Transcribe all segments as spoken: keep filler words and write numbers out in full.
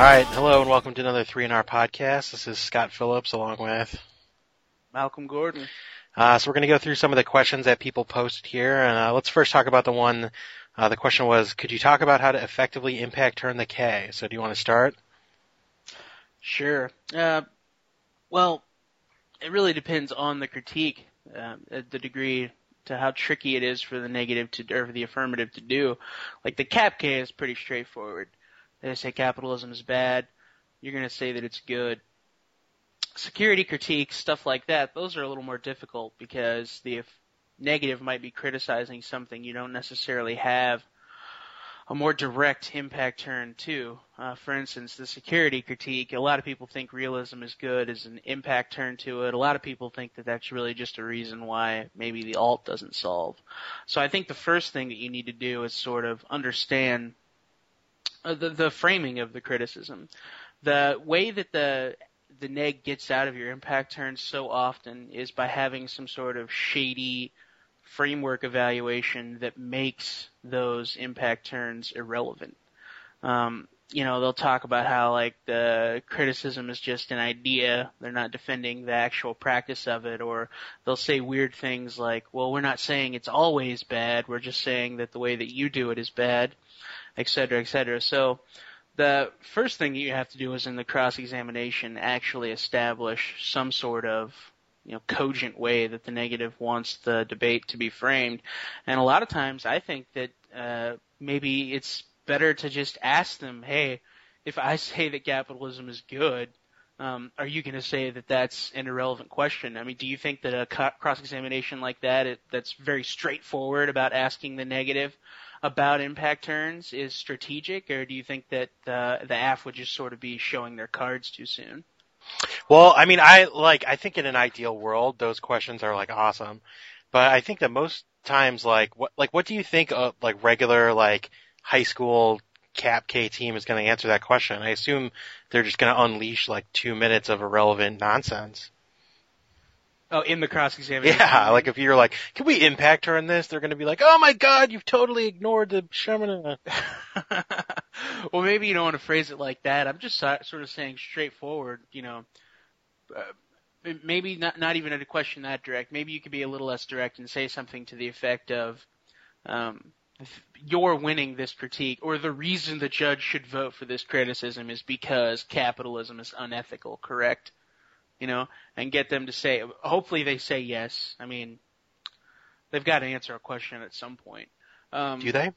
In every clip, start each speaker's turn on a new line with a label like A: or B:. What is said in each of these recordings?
A: All right, hello and welcome to another three and R podcast. This is Scott Phillips along with
B: Malcolm Gordon.
A: Uh, so we're going to go through some of the questions that people posted here, and uh, let's first talk about the one. Uh, the question was, could you talk about how to effectively impact turn the K? So do you want to start?
B: Sure. Uh, well, it really depends on the critique, uh, the degree to how tricky it is for the negative to or for the affirmative to do. Like the cap K is pretty straightforward. They say capitalism is bad. You're going to say that it's good. Security critiques, stuff like that, those are a little more difficult because the negative might be criticizing something you don't necessarily have a more direct impact turn to. Uh, for instance, the security critique, a lot of people think realism is good as an impact turn to it. A lot of people think that that's really just a reason why maybe the alt doesn't solve. So I think the first thing that you need to do is sort of understand uh, the, the framing of the criticism. The way that the the neg gets out of your impact turn so often is by having some sort of shady framework evaluation that makes those impact turns irrelevant. Um, you know, they'll talk about how, like, the criticism is just an idea. They're not defending the actual practice of it. Or they'll say weird things like, well, we're not saying it's always bad. We're just saying that the way that you do it is bad, et cetera, et cetera. So the first thing you have to do is in the cross-examination actually establish some sort of you know, cogent way that the negative wants the debate to be framed. And a lot of times I think that uh, maybe it's better to just ask them, hey, if I say that capitalism is good, um, are you going to say that that's an irrelevant question? I mean, do you think that a cross-examination like that, it, that's very straightforward about asking the negative about impact turns is strategic, or do you think that uh, the A F would just sort of be showing their cards too soon?
A: Well, I mean, I like. I think in an ideal world, those questions are like awesome, but I think that most times, like, what, like, what do you think a like regular like high school Cap K team is going to answer that question? I assume they're just going to unleash like two minutes of irrelevant nonsense.
B: Oh, in the cross-examination?
A: Yeah, like if you're like, can we impact turn this? They're going to be like, oh my god, you've totally ignored the Sherman.
B: Well, maybe you don't want to phrase it like that. I'm just sort of saying straightforward, you know, uh, maybe not not even a question that direct. Maybe you could be a little less direct and say something to the effect of, um, you're winning this critique, or the reason the judge should vote for this criticism is because capitalism is unethical, correct? You know, and get them to say, hopefully they say yes. I mean, they've got to answer a question at some point. Um,
A: Do they?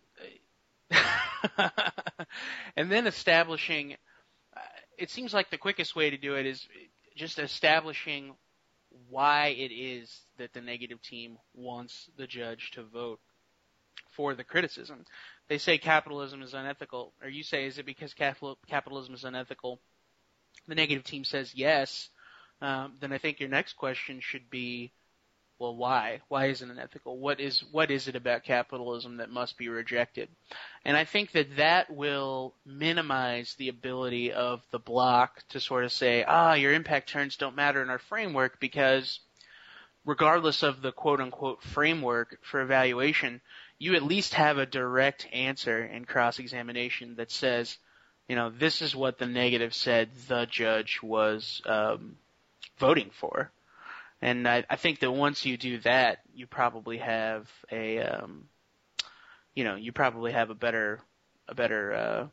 B: And then establishing, uh, it seems like the quickest way to do it is just establishing why it is that the negative team wants the judge to vote for the criticism. They say capitalism is unethical, or you say, is it because capital, capitalism is unethical? The negative team says yes. Um, then I think your next question should be, well, why? Why isn't it ethical? What is what is it about capitalism that must be rejected? And I think that that will minimize the ability of the bloc to sort of say, ah, your impact turns don't matter in our framework, because regardless of the quote-unquote framework for evaluation, you at least have a direct answer in cross-examination that says, you know, this is what the negative said the judge was um, voting for. And I, I think that once you do that, you probably have a, um, you know, you probably have a better, a better, uh,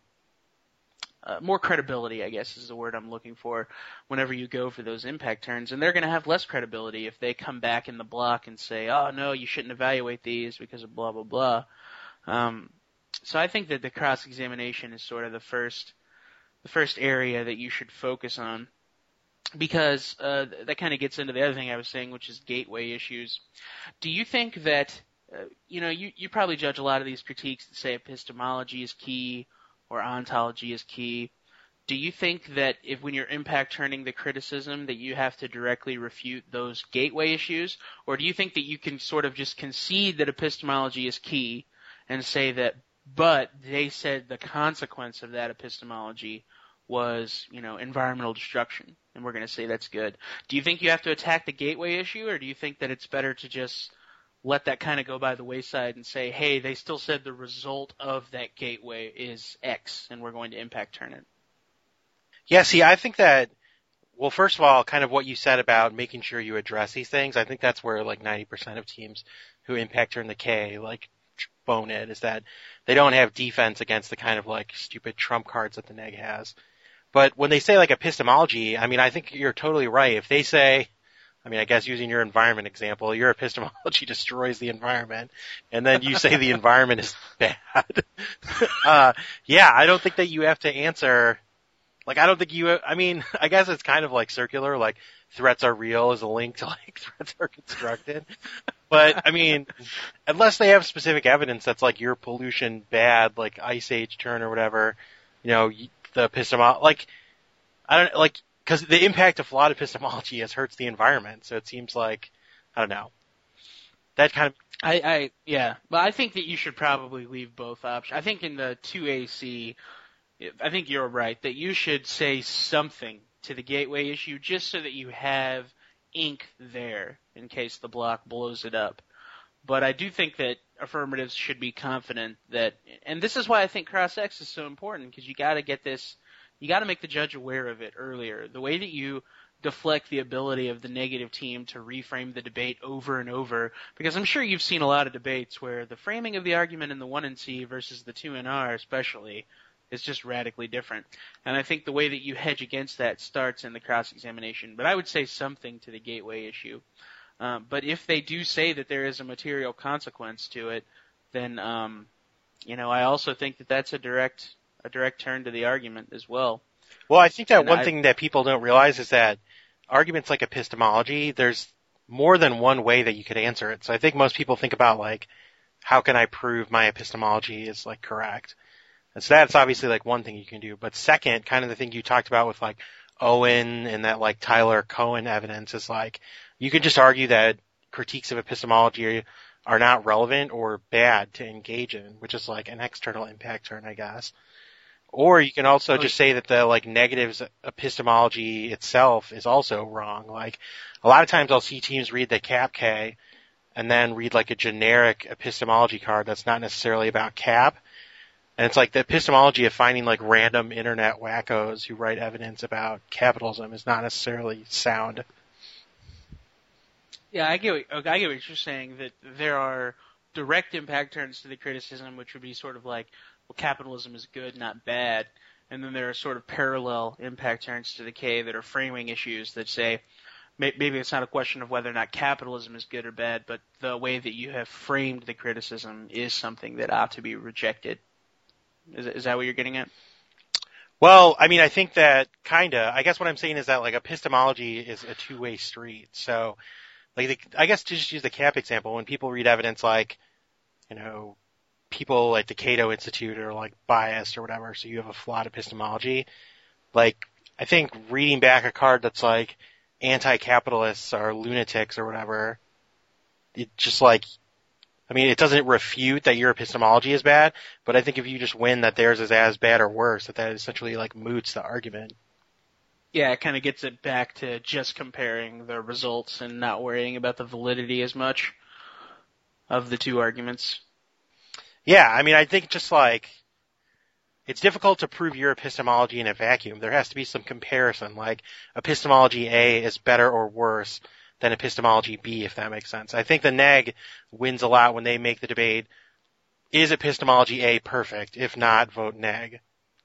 B: uh, more credibility, I guess is the word I'm looking for, whenever you go for those impact turns. And they're going to have less credibility if they come back in the block and say, oh, no, you shouldn't evaluate these because of blah, blah, blah. Um, so I think that the cross-examination is sort of the first, the first area that you should focus on. Because uh, that kind of gets into the other thing I was saying, which is gateway issues. Do you think that, uh, you know, you, you probably judge a lot of these critiques that say epistemology is key or ontology is key. Do you think that if when you're impact turning the criticism that you have to directly refute those gateway issues? Or do you think that you can sort of just concede that epistemology is key and say that, but they said the consequence of that epistemology was, you know, environmental destruction, and we're going to say that's good. Do you think you have to attack the gateway issue, or do you think that it's better to just let that kind of go by the wayside and say, hey, they still said the result of that gateway is X, and we're going to impact turn it?
A: Yeah, see, I think that, well, first of all, kind of what you said about making sure you address these things, I think that's where like ninety percent of teams who impact turn the K, like, bone it, is that they don't have defense against the kind of like stupid trump cards that the neg has. But when they say like epistemology, I mean, I think you're totally right. If they say, I mean, I guess using your environment example, your epistemology destroys the environment, and then you say the environment is bad. uh, yeah, I don't think that you have to answer, like, I don't think you, I mean, I guess it's kind of like circular, like, threats are real is a link to like threats are constructed. But, I mean, unless they have specific evidence that's like your pollution bad, like Ice Age turn or whatever, you know, the epistemology, like, I don't, like, because the impact of flawed epistemology has hurts the environment, so it seems like, I don't know. That kind of...
B: I, I yeah, but I think that you should probably leave both options. I think in the two A C, I think you're right, that you should say something to the gateway issue just so that you have ink there in case the block blows it up. But I do think that affirmatives should be confident that, and this is why I think cross-X is so important, because you got to get this, you got to make the judge aware of it earlier. The way that you deflect the ability of the negative team to reframe the debate over and over, because I'm sure you've seen a lot of debates where the framing of the argument in the one in C versus the two in R especially is just radically different. And I think the way that you hedge against that starts in the cross-examination. But I would say something to the gateway issue. Um, but if they do say that there is a material consequence to it, then, um, you know, I also think that that's a direct a direct turn to the argument as well.
A: Well, I think that
B: and
A: one
B: I,
A: thing that people don't realize is that arguments like epistemology, there's more than one way that you could answer it. So I think most people think about, like, how can I prove my epistemology is, like, correct? And so that's obviously, like, one thing you can do. But second, kind of the thing you talked about with, like, Owen and that, like, Tyler Cohen evidence is, like, you could just argue that critiques of epistemology are not relevant or bad to engage in, which is, like, an external impact turn, I guess. Or you can also just say that the, like, negatives epistemology itself is also wrong. Like, a lot of times I'll see teams read the C A P K and then read, like, a generic epistemology card that's not necessarily about C A P. And it's like the epistemology of finding, like, random internet wackos who write evidence about capitalism is not necessarily sound.
B: Yeah, I get what, I get what you're saying, that there are direct impact turns to the criticism, which would be sort of like, well, capitalism is good, not bad. And then there are sort of parallel impact turns to the K that are framing issues that say, maybe it's not a question of whether or not capitalism is good or bad, but the way that you have framed the criticism is something that ought to be rejected. Is, is that what you're getting at?
A: Well, I mean, I think that kinda, I guess what I'm saying is that, like, epistemology is a two-way street. So, like, the, I guess to just use the C A P example, when people read evidence like, you know, people at the Cato Institute are, like, biased or whatever, so you have a flawed epistemology, like, I think reading back a card that's like, anti-capitalists are lunatics or whatever, it just, like, I mean, it doesn't refute that your epistemology is bad, but I think if you just win that theirs is as bad or worse, that that essentially, like, moots the argument.
B: Yeah, it kind of gets it back to just comparing the results and not worrying about the validity as much of the two arguments.
A: Yeah, I mean, I think just like, it's difficult to prove your epistemology in a vacuum. There has to be some comparison, like epistemology A is better or worse than epistemology B, if that makes sense. I think the neg wins a lot when they make the debate, is epistemology A perfect? If not, vote neg.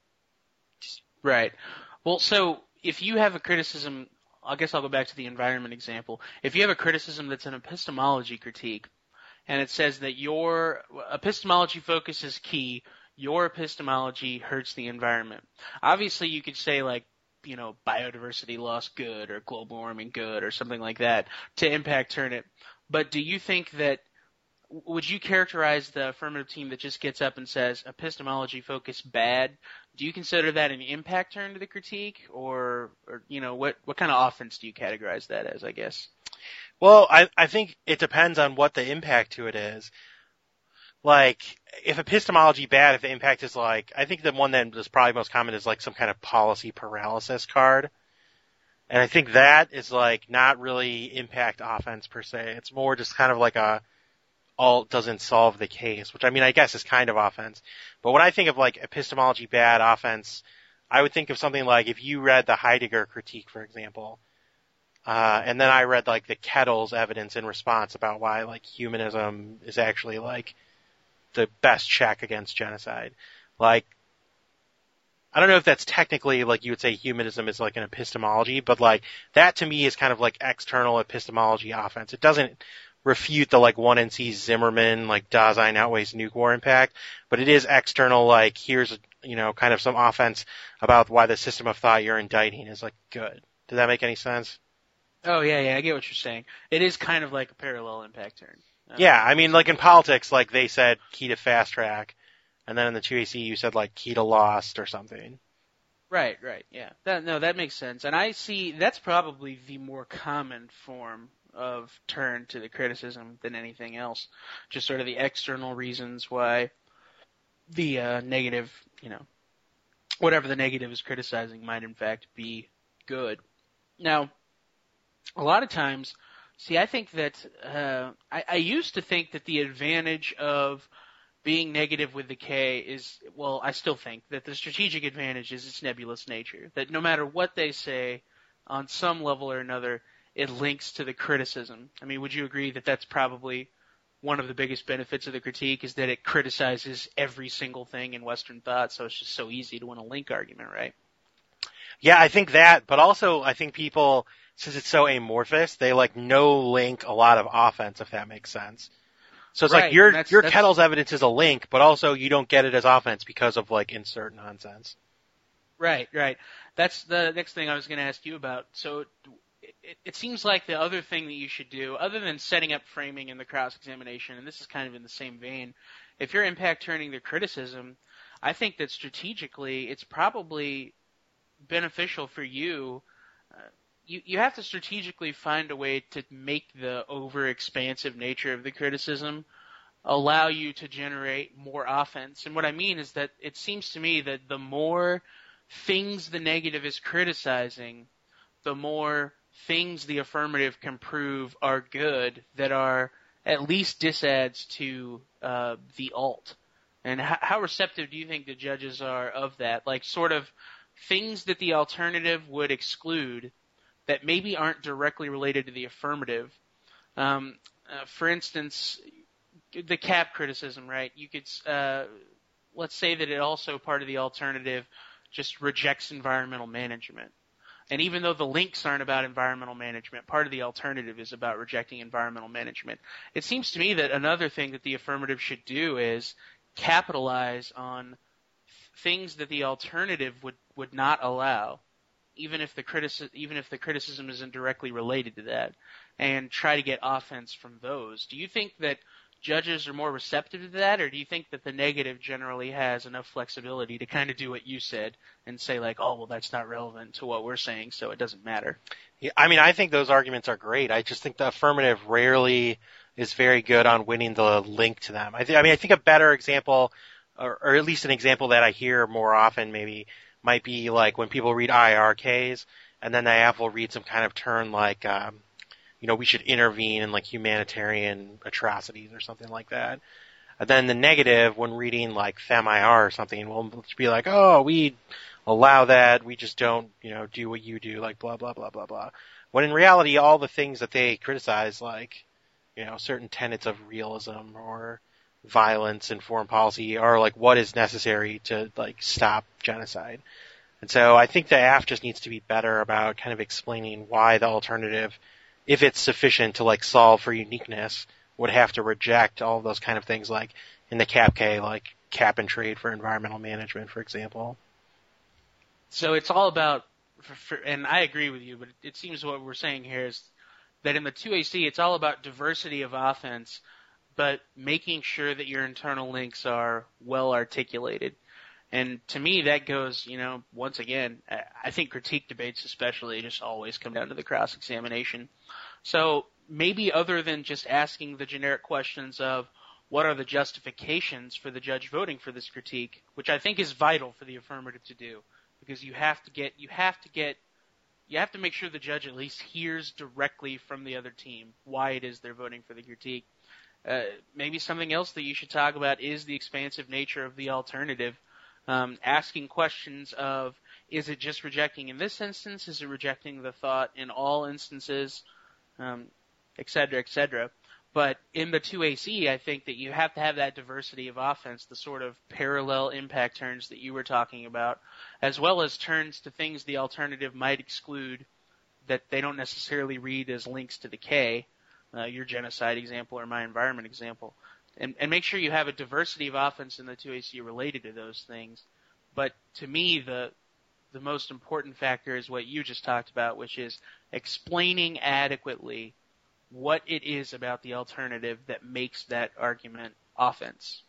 B: Right. Well, so if you have a criticism, I guess I'll go back to the environment example. If you have a criticism that's an epistemology critique, and it says that your epistemology focus is key, your epistemology hurts the environment. Obviously, you could say, like, you know, biodiversity loss good or global warming good or something like that to impact turn it. But do you think that, would you characterize the affirmative team that just gets up and says epistemology focus bad? Do you consider that an impact turn to the critique, or, or you know, what, what kind of offense do you categorize that as, I guess?
A: Well, I, I think it depends on what the impact to it is. Like, if epistemology bad, if the impact is like, I think the one that is probably most common is like some kind of policy paralysis card. And I think that is like not really impact offense per se. It's more just kind of like a alt doesn't solve the case, which I mean, I guess is kind of offense. But when I think of like epistemology bad offense, I would think of something like if you read the Heidegger critique, for example, uh, and then I read like the Kettle's evidence in response about why like humanism is actually like the best check against genocide. Like, I don't know if that's technically like you would say humanism is like an epistemology, but like that to me is kind of like external epistemology offense. It doesn't refute the like one N C Zimmerman like Dasein outweighs nuke war impact, but it is external like here's you know kind of some offense about why the system of thought you're indicting is like good. Does that make any sense?
B: Oh yeah, yeah, I get what you're saying. It is kind of like a parallel impact turn. Um,
A: Yeah, I mean like in politics, like they said key to fast track, and then in the two A C you said like key to lost or something.
B: Right, right, yeah. That, no, that makes sense. And I see that's probably the more common form of turn to the criticism than anything else. Just sort of the external reasons why the uh, negative, you know, whatever the negative is criticizing might in fact be good. Now, a lot of times, see, I think that uh, I, I used to think that the advantage of being negative with the K is, well, I still think that the strategic advantage is its nebulous nature. That no matter what they say, on some level or another, it links to the criticism. I mean, would you agree that that's probably one of the biggest benefits of the critique is that it criticizes every single thing in Western thought, so it's just so easy to win a link argument, right?
A: Yeah, I think that, but also I think people, since it's so amorphous, they like no link a lot of offense, if that makes sense. So it's
B: right,
A: like your
B: that's,
A: your
B: that's,
A: Kettle's evidence is a link, but also you don't get it as offense because of like insert nonsense.
B: Right, right. That's the next thing I was going to ask you about. So it, it seems like the other thing that you should do, other than setting up framing in the cross-examination, and this is kind of in the same vein, if you're impact turning the criticism, I think that strategically it's probably beneficial for you. Uh, you you have to strategically find a way to make the over-expansive nature of the criticism allow you to generate more offense. And what I mean is that it seems to me that the more things the negative is criticizing, the more things the affirmative can prove are good that are at least disads to uh, the alt. And h- how receptive do you think the judges are of that? Like sort of things that the alternative would exclude that maybe aren't directly related to the affirmative. Um, uh, for instance, the cap criticism, right? You could, uh, let's say that it also part of the alternative just rejects environmental management. And even though the links aren't about environmental management, part of the alternative is about rejecting environmental management. It seems to me that another thing that the affirmative should do is capitalize on things that the alternative would, would not allow, even if the criticism, even if the criticism isn't directly related to that, and try to get offense from those. Do you think that judges are more receptive to that, or do you think that the negative generally has enough flexibility to kind of do what you said and say like, oh, well, that's not relevant to what we're saying, so it doesn't matter?
A: Yeah, I mean, I think those arguments are great. I just think the affirmative rarely is very good on winning the link to them. I, th- I mean, I think a better example, or, or at least an example that I hear more often maybe, might be like when people read I R Ks, and then they will read some kind of turn like, um, you know, we should intervene in like humanitarian atrocities or something like that. And then the negative, when reading like FemIR or something, will be like, oh, we allow that, we just don't, you know, do what you do, like blah, blah, blah, blah, blah. When in reality, all the things that they criticize, like, you know, certain tenets of realism or violence in foreign policy are like what is necessary to like stop genocide. And so I think the A F just needs to be better about kind of explaining why the alternative, if it's sufficient to like solve for uniqueness, would have to reject all of those kind of things like in the cap K, like cap and trade for environmental management, for example.
B: So it's all about, for, for, and I agree with you, but it seems what we're saying here is that in the two A C, it's all about diversity of offense, but making sure that your internal links are well articulated. And to me, that goes, you know, once again, I think critique debates especially just always come down to the cross-examination. So maybe other than just asking the generic questions of what are the justifications for the judge voting for this critique, which I think is vital for the affirmative to do, because you have to get, you have to get, you have to make sure the judge at least hears directly from the other team why it is they're voting for the critique. Uh, maybe something else that you should talk about is the expansive nature of the alternative. Um, asking questions of, is it just rejecting in this instance? Is it rejecting the thought in all instances? Um, et cetera, et cetera. But in the two A C, I think that you have to have that diversity of offense, the sort of parallel impact turns that you were talking about, as well as turns to things the alternative might exclude that they don't necessarily read as links to the K, uh, your genocide example or my environment example. And, and make sure you have a diversity of offense in the two A C related to those things. But to me, the the most important factor is what you just talked about, which is explaining adequately what it is about the alternative that makes that argument offense.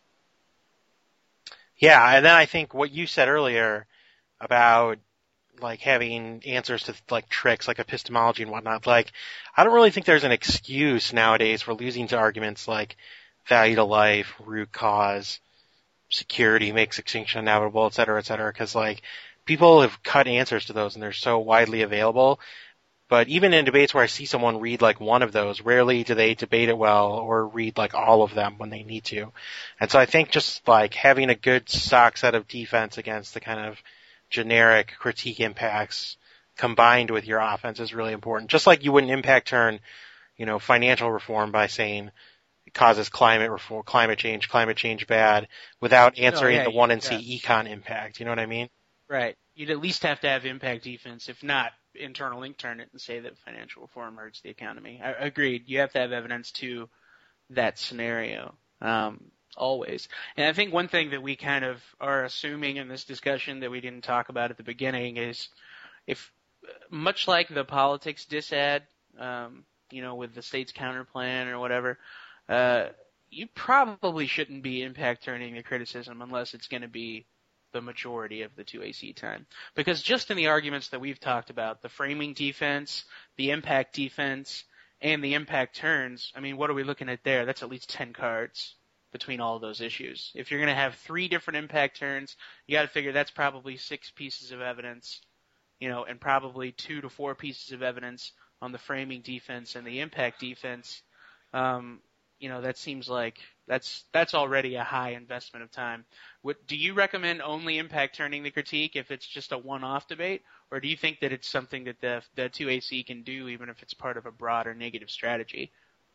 A: Yeah, and then I think what you said earlier about like having answers to like tricks like epistemology and whatnot, like I don't really think there's an excuse nowadays for losing to arguments like value to life, root cause, security makes extinction inevitable, et cetera, et cetera, because like people have cut answers to those and they're so widely available. But even in debates where I see someone read like one of those, rarely do they debate it well or read like all of them when they need to. And so I think just like having a good stock set of defense against the kind of generic critique impacts combined with your offense is really important. Just like you wouldn't impact turn, you know, financial reform by saying it causes climate reform, climate change, climate change bad, without answering
B: oh, yeah,
A: the one and
B: yeah.
A: C econ impact. You know what I mean?
B: Right. You'd at least have to have impact defense, if not internal link turn it and say that financial reform hurts the economy. I, agreed. You have to have evidence to that scenario, um, always. And I think one thing that we kind of are assuming in this discussion that we didn't talk about at the beginning is if, much like the politics disad, um, you know, with the state's counter plan or whatever, uh, you probably shouldn't be impact turning the criticism unless it's going to be the majority of the two A C time. Because just in the arguments that we've talked about, the framing defense, the impact defense, and the impact turns, I mean, what are we looking at there? That's at least ten cards between all of those issues. If you're going to have three different impact turns, you got to figure that's probably six pieces of evidence, you know, and probably two to four pieces of evidence on the framing defense and the impact defense. Um, you know, that seems like that's that's already a high investment of time. What, do you recommend only impact turning the critique if it's just a one-off debate, or do you think that it's something that the the two A C can do even if it's part of a broader negative strategy?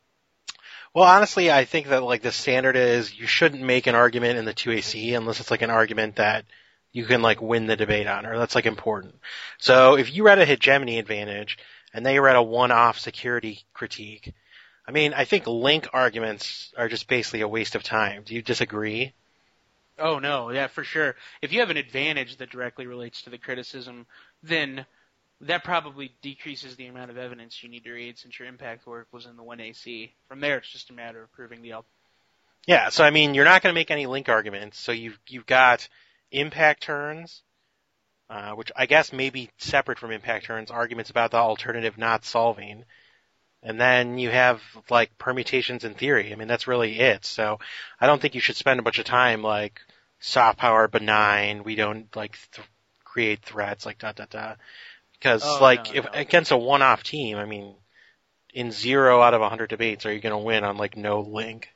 A: Well, honestly, I think that like the standard is you shouldn't make an argument in the two A C unless it's like an argument that you can like win the debate on, or that's like important. So if you read a hegemony advantage and they read a one-off security critique, I mean, I think link arguments are just basically a waste of time. Do you disagree?
B: Oh, no, yeah, for sure. If you have an advantage that directly relates to the criticism, then that probably decreases the amount of evidence you need to read since your impact work was in the one A C. From there, it's just a matter of proving the al-
A: Yeah, so I mean, you're not going to make any link arguments. So you've, you've got impact turns, uh, which I guess may be separate from impact turns, arguments about the alternative not solving. And then you have like permutations in theory. I mean, that's really it. So I don't think you should spend a bunch of time like soft power benign. We don't like th- create threats like da da da. Because
B: oh,
A: like
B: no,
A: if
B: no.
A: against a one-off team, I mean, in zero out of a hundred debates, are you going to win on like no link?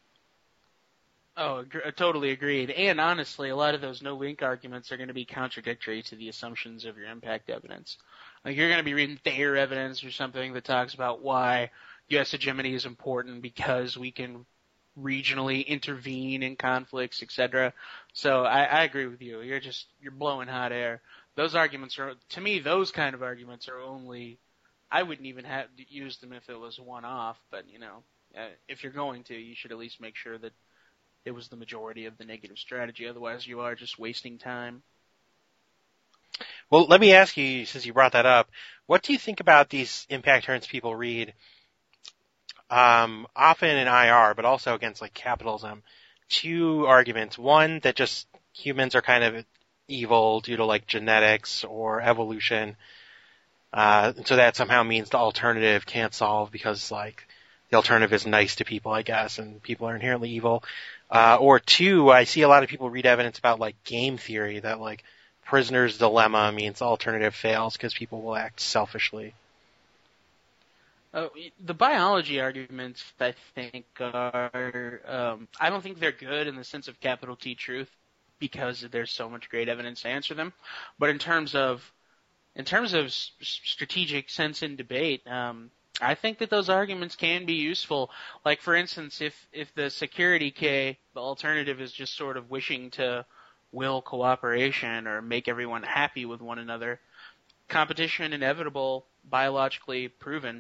B: Oh, ag- totally agreed. And honestly, a lot of those no link arguments are going to be contradictory to the assumptions of your impact evidence. Like you're going to be reading Thayer evidence or something that talks about why U S hegemony is important because we can regionally intervene in conflicts, et cetera. So I, I agree with you. You're just you're blowing hot air. Those arguments are, to me, those kind of arguments are only. I wouldn't even have used them if it was one off, but you know, uh, if you're going to, you should at least make sure that it was the majority of the negative strategy. Otherwise, you are just wasting time.
A: Well, let me ask you, since you brought that up, what do you think about these impact turns people read, um, often in I R, but also against like capitalism? Two arguments. One, that just humans are kind of evil due to like genetics or evolution, uh, and so that somehow means the alternative can't solve because like the alternative is nice to people, I guess, and people are inherently evil. Uh, or two, I see a lot of people read evidence about like game theory that like prisoner's dilemma means the alternative fails because people will act selfishly.
B: Uh, the biology arguments, I think, are, um, I don't think they're good in the sense of capital T truth. because there's so much great evidence to answer them. But in terms of in terms of s- strategic sense in debate, um, I think that those arguments can be useful. Like, for instance, if if the security K, the alternative is just sort of wishing to will cooperation or make everyone happy with one another, competition inevitable, biologically proven,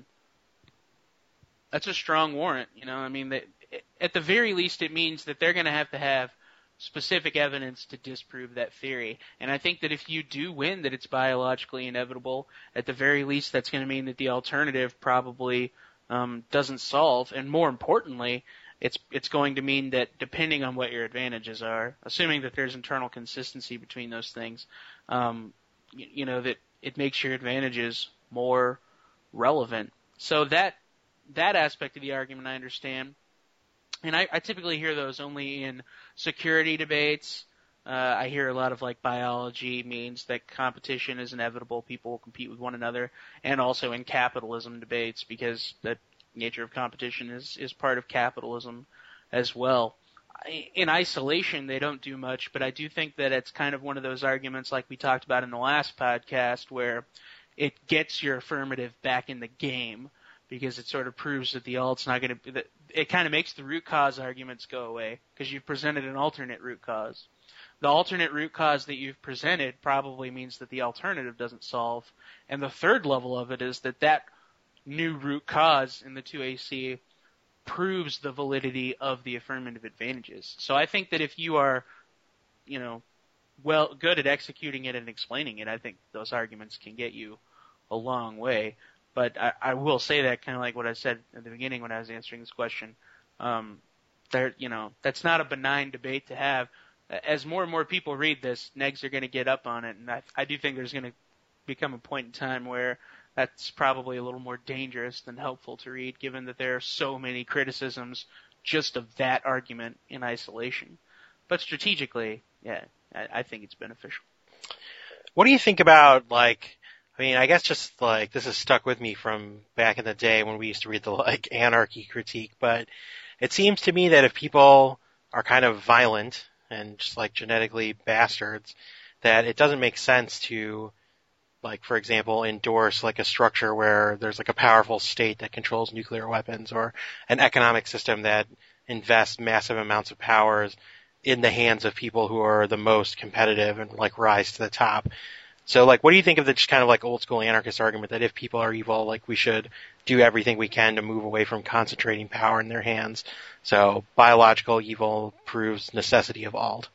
B: that's a strong warrant. You know, I mean, that, at the very least, it means that they're going to have to have specific evidence to disprove that theory. And I think that if you do win that it's biologically inevitable, at the very least, that's going to mean that the alternative probably um, doesn't solve. And more importantly, it's it's going to mean that depending on what your advantages are, assuming that there's internal consistency between those things, um, you, you know, that it makes your advantages more relevant. So that that aspect of the argument I understand. And I, I typically hear those only in security debates. Uh, I hear a lot of like biology means that competition is inevitable, people will compete with one another, and also in capitalism debates because the nature of competition is, is part of capitalism as well. In isolation, they don't do much, but I do think that it's kind of one of those arguments like we talked about in the last podcast where it gets your affirmative back in the game, because it sort of proves that the alt's not going to – it kind of makes the root cause arguments go away because you've presented an alternate root cause. The alternate root cause that you've presented probably means that the alternative doesn't solve. And the third level of it is that that new root cause in the two A C proves the validity of the affirmative advantages. So I think that if you are, you know, well good at executing it and explaining it, I think those arguments can get you a long way. But I, I will say that kind of like what I said at the beginning when I was answering this question. Um, there, you know, that's not a benign debate to have. As more and more people read this, negs are going to get up on it, and I, I do think there's going to become a point in time where that's probably a little more dangerous than helpful to read, given that there are so many criticisms just of that argument in isolation. But strategically, yeah, I, I think it's beneficial.
A: What do you think about, like, I mean, I guess just, like, this has stuck with me from back in the day when we used to read the, like, anarchy critique, but it seems to me that if people are kind of violent and just, like, genetically bastards, that it doesn't make sense to, like, for example, endorse, like, a structure where there's, like, a powerful state that controls nuclear weapons or an economic system that invests massive amounts of powers in the hands of people who are the most competitive and, like, rise to the top. So, like, what do you think of the just kind of like old school anarchist argument that if people are evil, like, we should do everything we can to move away from concentrating power in their hands? So, biological evil proves necessity of alt.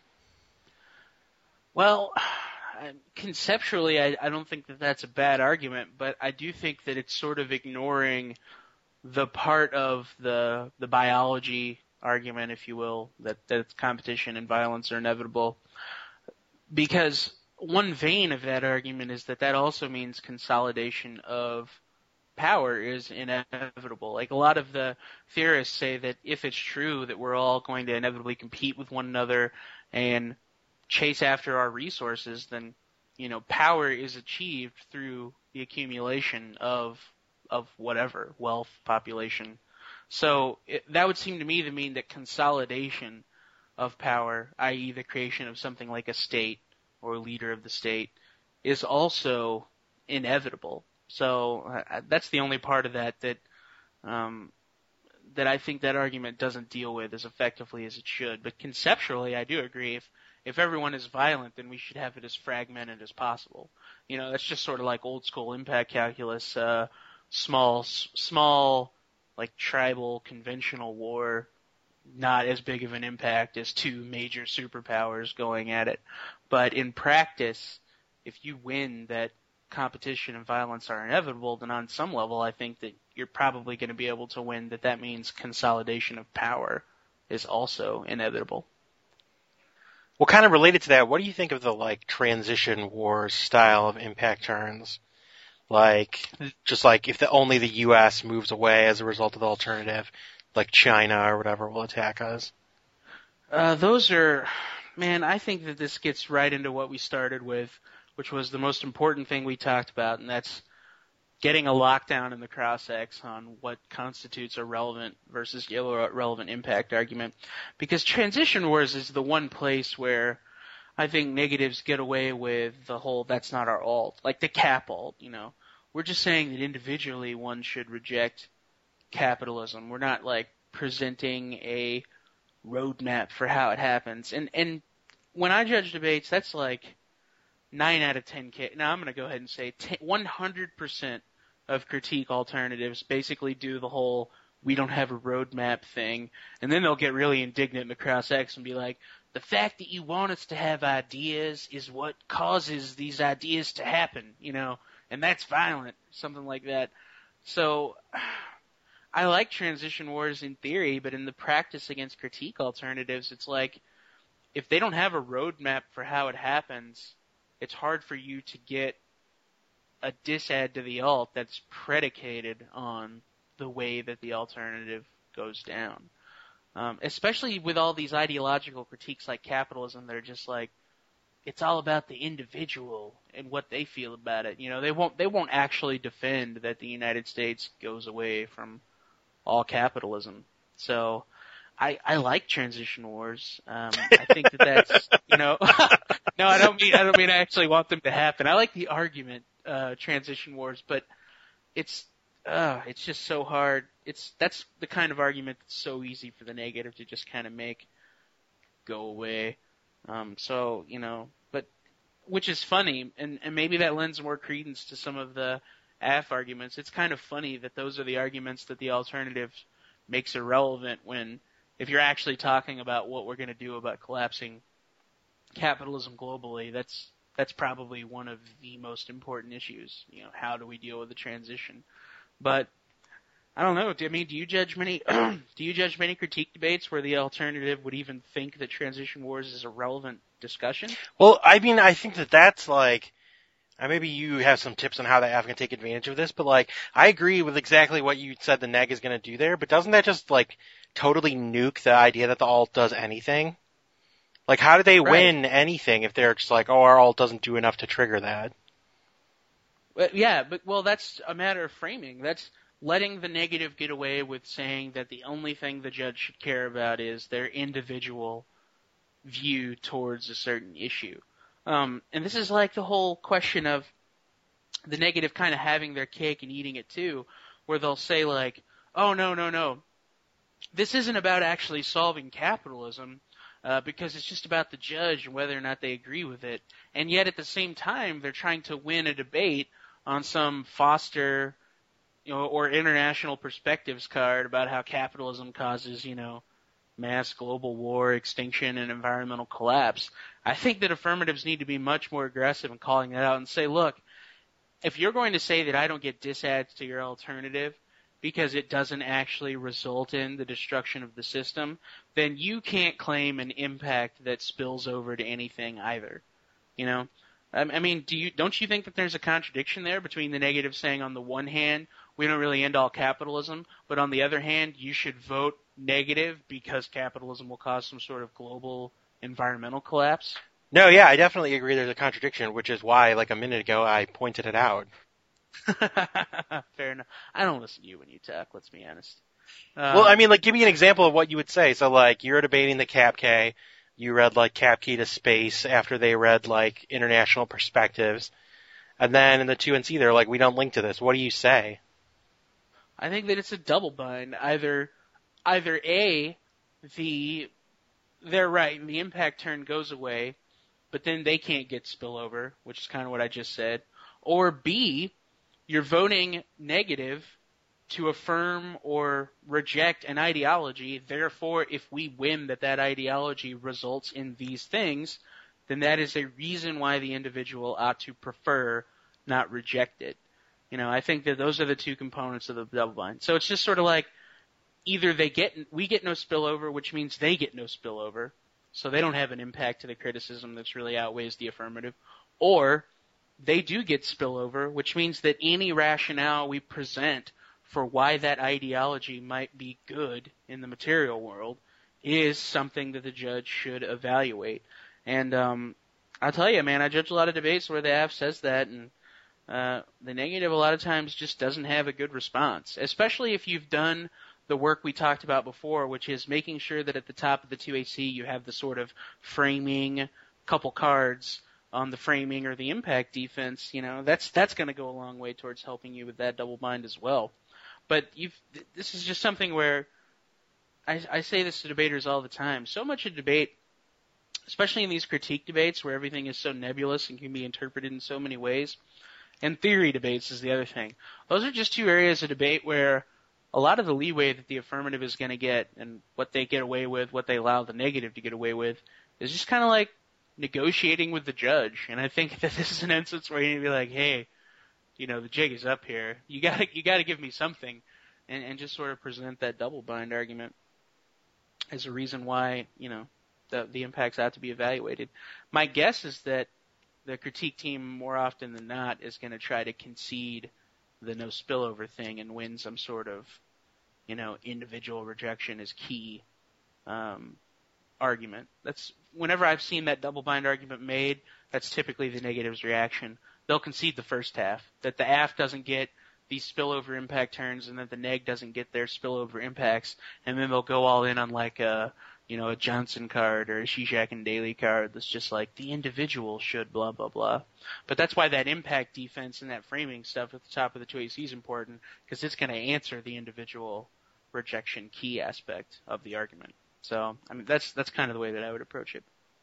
B: Well, conceptually, I, I don't think that that's a bad argument, but I do think that it's sort of ignoring the part of the the biology argument, if you will, that, that competition and violence are inevitable, because one vein of that argument is that that also means consolidation of power is inevitable. Like, a lot of the theorists say that if it's true that we're all going to inevitably compete with one another and chase after our resources, then, you know, power is achieved through the accumulation of of whatever, wealth, population. So it, that would seem to me to mean that consolidation of power, that is the creation of something like a state or leader of the state, is also inevitable. So uh, that's the only part of that that um, that I think that argument doesn't deal with as effectively as it should. But conceptually, I do agree. If if everyone is violent, then we should have it as fragmented as possible. You know, that's just sort of like old school impact calculus, uh, small, small, like tribal conventional war, not as big of an impact as two major superpowers going at it. But in practice, if you win that competition and violence are inevitable, then on some level I think that you're probably going to be able to win that that means consolidation of power is also inevitable.
A: Well, kind of related to that, what do you think of the, like, transition wars style of impact turns? Like, just like if the, only the U S moves away as a result of the alternative, like China or whatever will attack us?
B: Uh, those are, man, I think that this gets right into what we started with, which was the most important thing we talked about, and that's getting a lockdown in the cross-ex on what constitutes a relevant versus irrelevant impact argument. Because transition wars is the one place where I think negatives get away with the whole that's not our alt, like the cap alt, you know. We're just saying that individually one should reject capitalism. We're not like presenting a roadmap for how it happens. And and when I judge debates, that's like nine out of ten K. Now I'm going to go ahead and say one hundred percent of critique alternatives basically do the whole we don't have a roadmap thing, and then they'll get really indignant in the cross-ex and be like, the fact that you want us to have ideas is what causes these ideas to happen, you know, and that's violent, something like that. So I like transition wars in theory, but in the practice against critique alternatives, it's like if they don't have a roadmap for how it happens, it's hard for you to get a disad to the alt that's predicated on the way that the alternative goes down. Um, especially with all these ideological critiques like capitalism that are just like, it's all about the individual and what they feel about it. You know, they won't they won't actually defend that the United States goes away from all capitalism. So I, I like transition wars. Um, I think that that's, you know, no, I don't mean, I don't mean I actually want them to happen. I like the argument, uh, transition wars, but it's, uh, it's just so hard. It's, that's the kind of argument that's so easy for the negative to just kind of make go away. Um, so, you know, but, which is funny, and, and maybe that lends more credence to some of the A F arguments. It's kind of funny that those are the arguments that the alternative makes irrelevant when, if you're actually talking about what we're going to do about collapsing capitalism globally, that's that's probably one of the most important issues. You know, how do we deal with the transition? But I don't know. I mean, do you judge many? do you judge many critique debates where the alternative would even think that transition wars is a relevant discussion?
A: Well, I mean, I think that that's like. Uh, maybe you have some tips on how the A F can take advantage of this, but like, I agree with exactly what you said the neg is going to do there, but doesn't that just like totally nuke the idea that the alt does anything? Like, how do they
B: Right.
A: win anything if they're just like, oh, our alt doesn't do enough to trigger that?
B: Well, yeah, but well, that's a matter of framing. That's letting the negative get away with saying that the only thing the judge should care about is their individual view towards a certain issue. Um, and this is like the whole question of the negative kind of having their cake and eating it too, where they'll say like, oh, no, no, no, this isn't about actually solving capitalism, uh, because it's just about the judge and whether or not they agree with it. And yet at the same time, they're trying to win a debate on some Foster, you know, or International Perspectives card about how capitalism causes, you know, mass global war, extinction, and environmental collapse. I think that affirmatives need to be much more aggressive in calling that out and say, look, if you're going to say that I don't get disads to your alternative because it doesn't actually result in the destruction of the system, then you can't claim an impact that spills over to anything either. You know? I mean, do you don't you think that there's a contradiction there between the negative saying on the one hand, we don't really end all capitalism, but on the other hand, you should vote negative because capitalism will cause some sort of global environmental collapse?
A: No, yeah, I definitely agree there's a contradiction, which is why, like a minute ago, I pointed it out.
B: Fair enough. I don't listen to you when you talk, let's be honest. Um,
A: Well, I mean, like, give me an example of what you would say. So, like, you're debating the Cap K. You read, like, Cap Key to Space after they read, like, International Perspectives. And then in the two and C, they're like, we don't link to this. What do you say?
B: I think that it's a double bind. Either, either A, the, they're right, and the impact turn goes away, but then they can't get spillover, which is kind of what I just said. Or B, you're voting negative to affirm or reject an ideology. Therefore, if we win that that ideology results in these things, then that is a reason why the individual ought to prefer, not reject it. You know, I think that those are the two components of the double bind. So it's just sort of like either they get, we get no spillover, which means they get no spillover, so they don't have an impact to the criticism that's really outweighs the affirmative, or they do get spillover, which means that any rationale we present for why that ideology might be good in the material world is something that the judge should evaluate. And um, I'll tell you, man, I judge a lot of debates where the A F says that, and uh, the negative a lot of times just doesn't have a good response, especially if you've done the work we talked about before, which is making sure that at the top of the two A C you have the sort of framing couple cards on the framing or the impact defense. You know, that's that's going to go a long way towards helping you with that double bind as well. But you've this is just something where I, I say this to debaters all the time. So much of debate, especially in these critique debates where everything is so nebulous and can be interpreted in so many ways, and theory debates is the other thing. Those are just two areas of debate where a lot of the leeway that the affirmative is going to get and what they get away with, what they allow the negative to get away with, is just kind of like negotiating with the judge. And I think that this is an instance where you need to be like, hey, you know, the jig is up here. You gotta, you gotta give me something, and, and just sort of present that double bind argument as a reason why, you know, the, the impacts ought to be evaluated. My guess is that the critique team, more often than not, is going to try to concede the no spillover thing and win some sort of, you know, individual rejection is key um, argument. That's whenever I've seen that double bind argument made, that's typically the negative's reaction. They'll concede the first half, that the A F doesn't get these spillover impact turns and that the neg doesn't get their spillover impacts, and then they'll go all in on like a, you know, a Johnson card or a Zizek and Daly card that's just like the individual should blah, blah, blah. But that's why that impact defense and that framing stuff at the top of the two A C is important, because it's going to answer the individual rejection key aspect of the argument. So, I mean, that's that's kind of the way that I would approach it.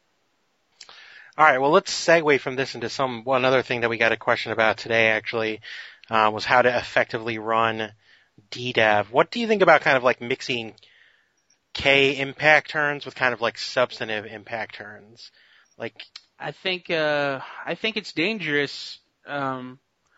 A: All right, well, let's segue from this into some one other thing that we got a question about today, actually, uh, was how to effectively run D dev. What do you think about kind of like mixing K impact turns with kind of like substantive impact turns? Like,
B: I think uh, I think it's dangerous. Um,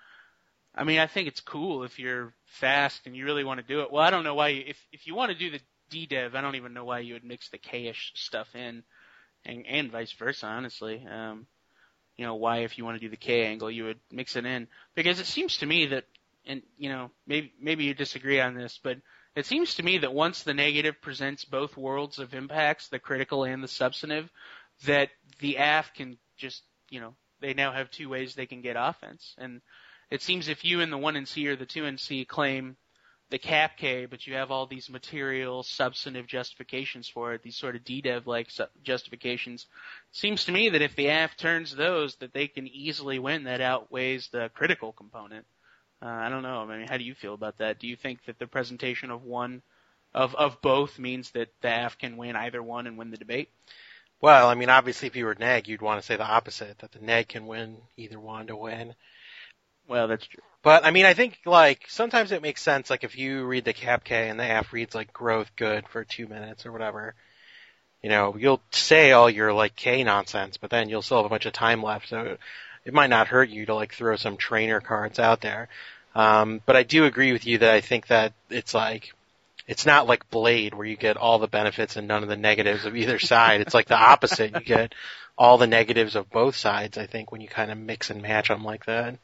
B: I mean, I think it's cool if you're fast and you really want to do it. Well, I don't know why. You, if if you want to do the D dev, I don't even know why you would mix the K-ish stuff in, and and vice versa. Honestly, um, you know, why if you want to do the K angle, you would mix it in, because it seems to me that, and you know, maybe maybe you disagree on this, but it seems to me that once the negative presents both worlds of impacts, the critical and the substantive, that the A F can just, you know, they now have two ways they can get offense. And it seems if you in the one N C or the two N C claim the cap K, but you have all these material, substantive justifications for it, these sort of D dev-like justifications, it seems to me that if the A F turns those, that they can easily win. That outweighs the critical component. Uh, I don't know. I mean, how do you feel about that? Do you think that the presentation of one, of of both, means that the A F can win either one and win the debate?
A: Well, I mean, obviously, if you were neg, you'd want to say the opposite, that the neg can win either one to win.
B: Well, that's true.
A: But, I mean, I think, like, sometimes it makes sense, like, if you read the cap K and the A F reads, like, growth good for two minutes or whatever, you know, you'll say all your, like, K nonsense, but then you'll still have a bunch of time left, so it might not hurt you to, like, throw some trainer cards out there. Um, but I do agree with you that I think that it's, like, it's not like Blade where you get all the benefits and none of the negatives of either side. It's like the opposite. You get all the negatives of both sides, I think, when you kind of mix and match them like that.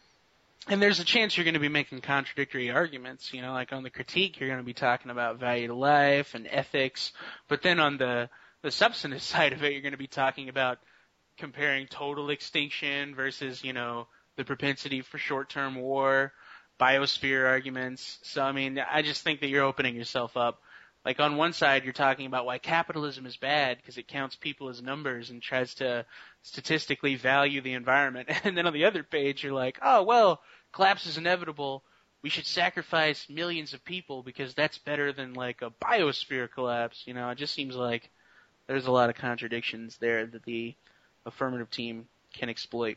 B: And there's a chance you're going to be making contradictory arguments. You know, like on the critique, you're going to be talking about value to life and ethics. But then on the, the substantive side of it, you're going to be talking about comparing total extinction versus, you know, the propensity for short-term war, biosphere arguments. So, I mean, I just think that you're opening yourself up. Like on one side, you're talking about why capitalism is bad because it counts people as numbers and tries to statistically value the environment. And then on the other page, you're like, oh, well, collapse is inevitable. We should sacrifice millions of people because that's better than like a biosphere collapse. You know, it just seems like there's a lot of contradictions there that the affirmative team can exploit.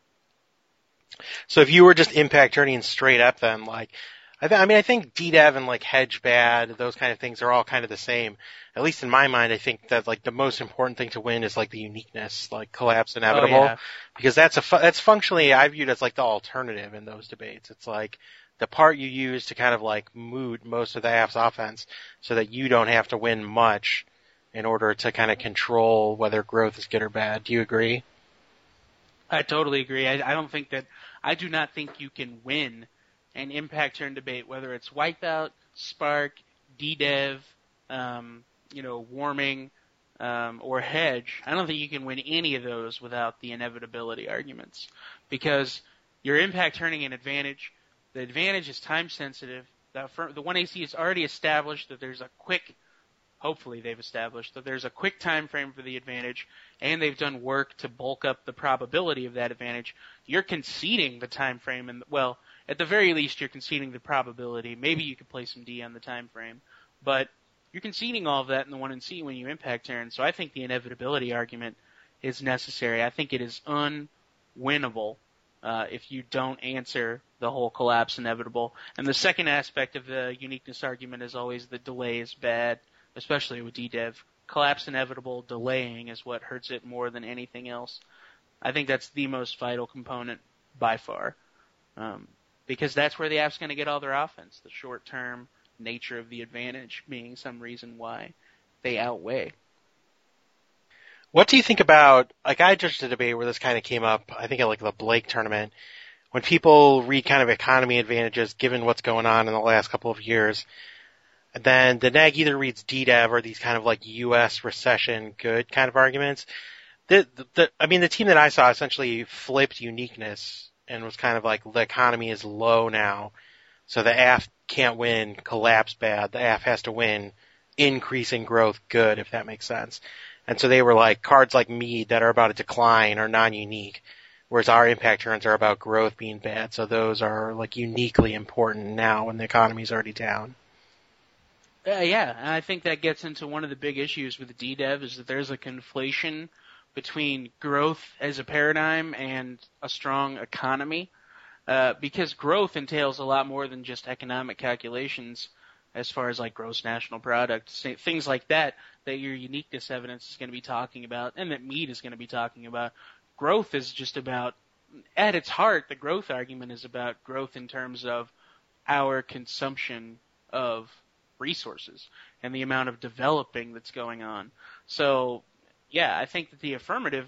A: So if you were just impact turning straight up then, like, I, th- I mean, I think D dev and like hedge bad, those kind of things are all kind of the same. At least in my mind, I think that like the most important thing to win is like the uniqueness, like collapse inevitable,
B: oh, yeah.
A: because that's a fu- that's functionally I viewed as like the alternative in those debates. It's like the part you use to kind of like moot most of the A F's offense, so that you don't have to win much in order to kind of control whether growth is good or bad. Do you agree?
B: I totally agree. I, I don't think that I do not think you can win an impact turn debate, whether it's Wipeout, Spark, D dev, um, you know, Warming, um, or Hedge. I don't think you can win any of those without the inevitability arguments, because your impact turning an advantage. The advantage is time sensitive. The, the one A C has already established that there's a quick, hopefully they've established that there's a quick time frame for the advantage, and they've done work to bulk up the probability of that advantage. You're conceding the time frame, and well, at the very least, you're conceding the probability. Maybe you could play some D on the time frame, but you're conceding all of that in the one and C when you impact turn. So I think the inevitability argument is necessary. I think it is unwinnable uh, if you don't answer the whole collapse inevitable. And the second aspect of the uniqueness argument is always the delay is bad, especially with D dev. Collapse inevitable, delaying is what hurts it more than anything else. I think that's the most vital component by far. Um, because that's where the app's going to get all their offense, the short-term nature of the advantage being some reason why they outweigh.
A: What do you think about, like I judged a debate where this kind of came up, I think at like the Blake tournament, when people read kind of economy advantages given what's going on in the last couple of years, and then the neg either reads D dev or these kind of like U S recession good kind of arguments. The, the, the, I mean, the team that I saw essentially flipped uniqueness and was kind of like the economy is low now, so the A F can't win, collapse bad. The A F has to win, increasing growth good, if that makes sense. And so they were like cards like Mead that are about a decline are non-unique, whereas our impact turns are about growth being bad. So those are like uniquely important now when the economy's already down.
B: Uh, yeah, and I think that gets into one of the big issues with D dev is that there's a conflation between growth as a paradigm and a strong economy, uh, because growth entails a lot more than just economic calculations as far as like gross national product, things like that, that your uniqueness evidence is going to be talking about and that Mead is going to be talking about. Growth is just about, at its heart, the growth argument is about growth in terms of our consumption of resources and the amount of developing that's going on. So, yeah, I think that the affirmative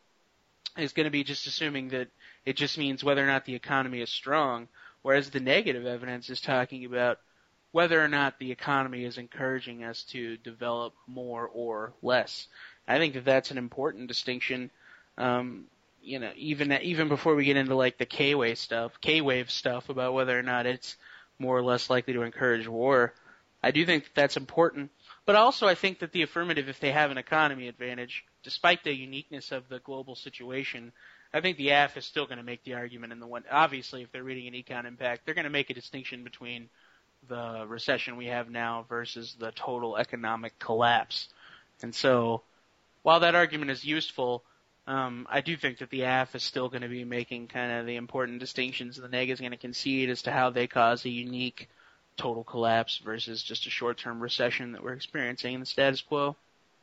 B: is going to be just assuming that it just means whether or not the economy is strong, whereas the negative evidence is talking about whether or not the economy is encouraging us to develop more or less. I think that that's an important distinction. Um, you know, even even before we get into like the K-wave stuff, K-wave stuff about whether or not it's more or less likely to encourage war, I do think that that's important. But also I think that the affirmative, if they have an economy advantage, despite the uniqueness of the global situation, I think the A F is still going to make the argument in the one. Obviously, if they're reading an econ impact, they're going to make a distinction between the recession we have now versus the total economic collapse. And so, while that argument is useful, um, I do think that the A F is still going to be making kind of the important distinctions. The neg is going to concede as to how they cause a unique total collapse versus just a short-term recession that we're experiencing in the status quo.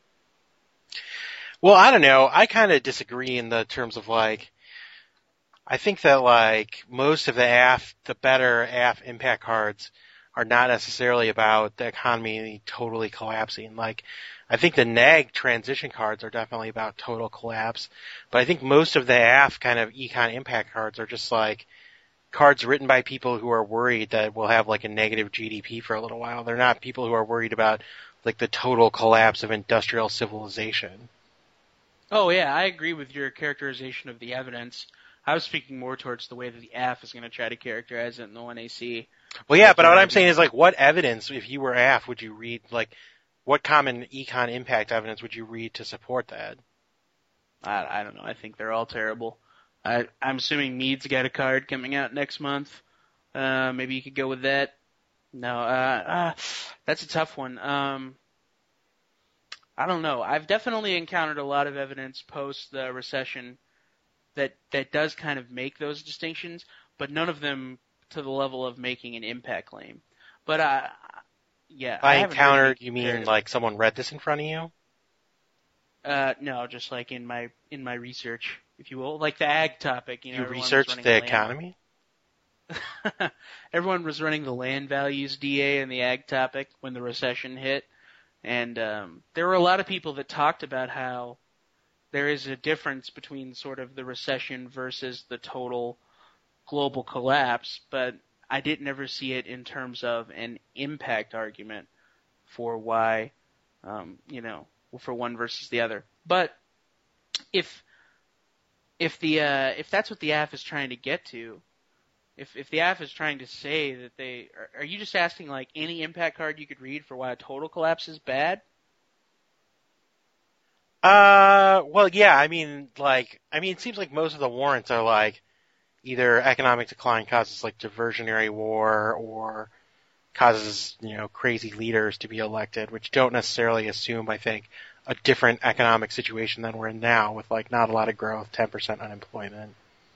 A: Well, I don't know. I kind of disagree in the terms of like, I think that like most of the A F, the better A F impact cards are not necessarily about the economy totally collapsing. Like, I think the neg transition cards are definitely about total collapse, but I think most of the A F kind of econ impact cards are just like cards written by people who are worried that we'll have like a negative G D P for a little while. They're not people who are worried about like the total collapse of industrial civilization.
B: Oh yeah, I agree with your characterization of the evidence. I was speaking more towards the way that the A F is going to try to characterize it in the one A C.
A: Well, yeah, but what I'm saying is like, what evidence, if you were A F, would you read? Like, what common econ impact evidence would you read to support that?
B: I, I don't know. I think they're all terrible. I, I'm assuming Mead's got a card coming out next month. Uh, maybe you could go with that. No, uh, uh, that's a tough one. Um, I don't know. I've definitely encountered a lot of evidence post the recession that that does kind of make those distinctions, but none of them to the level of making an impact claim. But uh, yeah,
A: By
B: I haven't heard
A: encountered,
B: any
A: you mean
B: comparative-
A: like someone read this in front of you?
B: Uh, no, just like in my in my research, if you will, like the ag topic. You know,
A: You
B: everyone was
A: researched
B: running
A: the
B: land-
A: economy?
B: Everyone was running the land values D A and the ag topic when the recession hit, and um, there were a lot of people that talked about how there is a difference between sort of the recession versus the total global collapse, but I didn't ever see it in terms of an impact argument for why, um, you know, for one versus the other. But if if the uh, if that's what the A F is trying to get to, if if the A F is trying to say that they are, are you just asking like any impact card you could read for why a total collapse is bad?
A: Uh, well, yeah, I mean, like, I mean, it seems like most of the warrants are like either economic decline causes like diversionary war or causes, you know, crazy leaders to be elected, which don't necessarily assume, I think, a different economic situation than we're in now with like not a lot of growth, ten percent unemployment.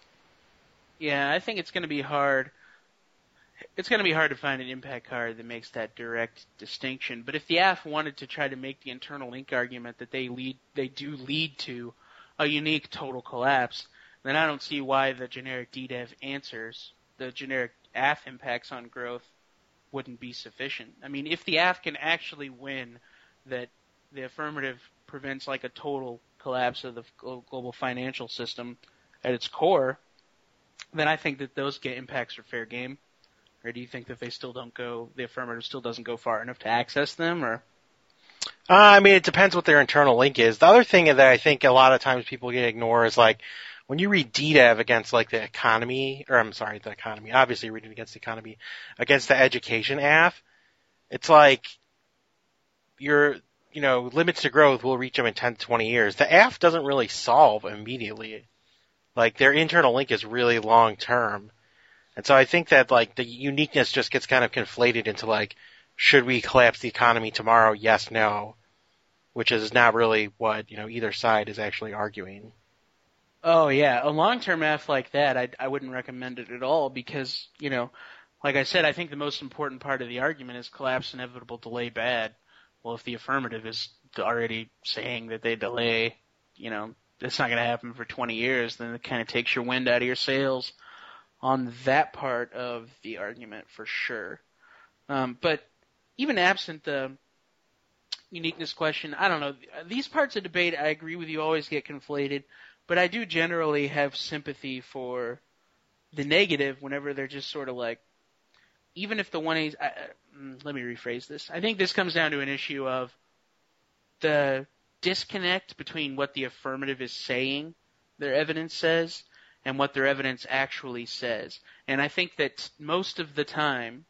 B: Yeah, I think it's going to be hard. It's going to be hard to find an impact card that makes that direct distinction. But if the A F wanted to try to make the internal link argument that they lead, they do lead to a unique total collapse, then I don't see why the generic D D E V answers, the generic A F impacts on growth, wouldn't be sufficient. I mean, if the A F can actually win that the affirmative prevents like a total collapse of the global financial system at its core, then I think that those get impacts are fair game. Or do you think that they still don't go, the affirmative still doesn't go far enough to access them, or?
A: Uh, I mean, it depends what their internal link is. The other thing that I think a lot of times people get ignore is like, when you read D D E V against like the economy, or I'm sorry, the economy, obviously reading against the economy, against the education A F, it's like, your, you know, limits to growth will reach them in ten to twenty years. The A F doesn't really solve immediately. Like, their internal link is really long term. And so I think that, like, the uniqueness just gets kind of conflated into, like, should we collapse the economy tomorrow? Yes, no. Which is not really what, you know, either side is actually arguing.
B: Oh, yeah. A long-term F like that, I, I wouldn't recommend it at all because, you know, like I said, I think the most important part of the argument is collapse inevitable, delay bad. Well, if the affirmative is already saying that they delay, you know, it's not going to happen for twenty years, then it kind of takes your wind out of your sails on that part of the argument for sure. Um, but even absent the uniqueness question, I don't know. These parts of debate, I agree with you, always get conflated, but I do generally have sympathy for the negative whenever they're just sort of like, even if the one is, uh, let me rephrase this. I think this comes down to an issue of the disconnect between what the affirmative is saying, their evidence says, and what their evidence actually says. And I think that most of the time,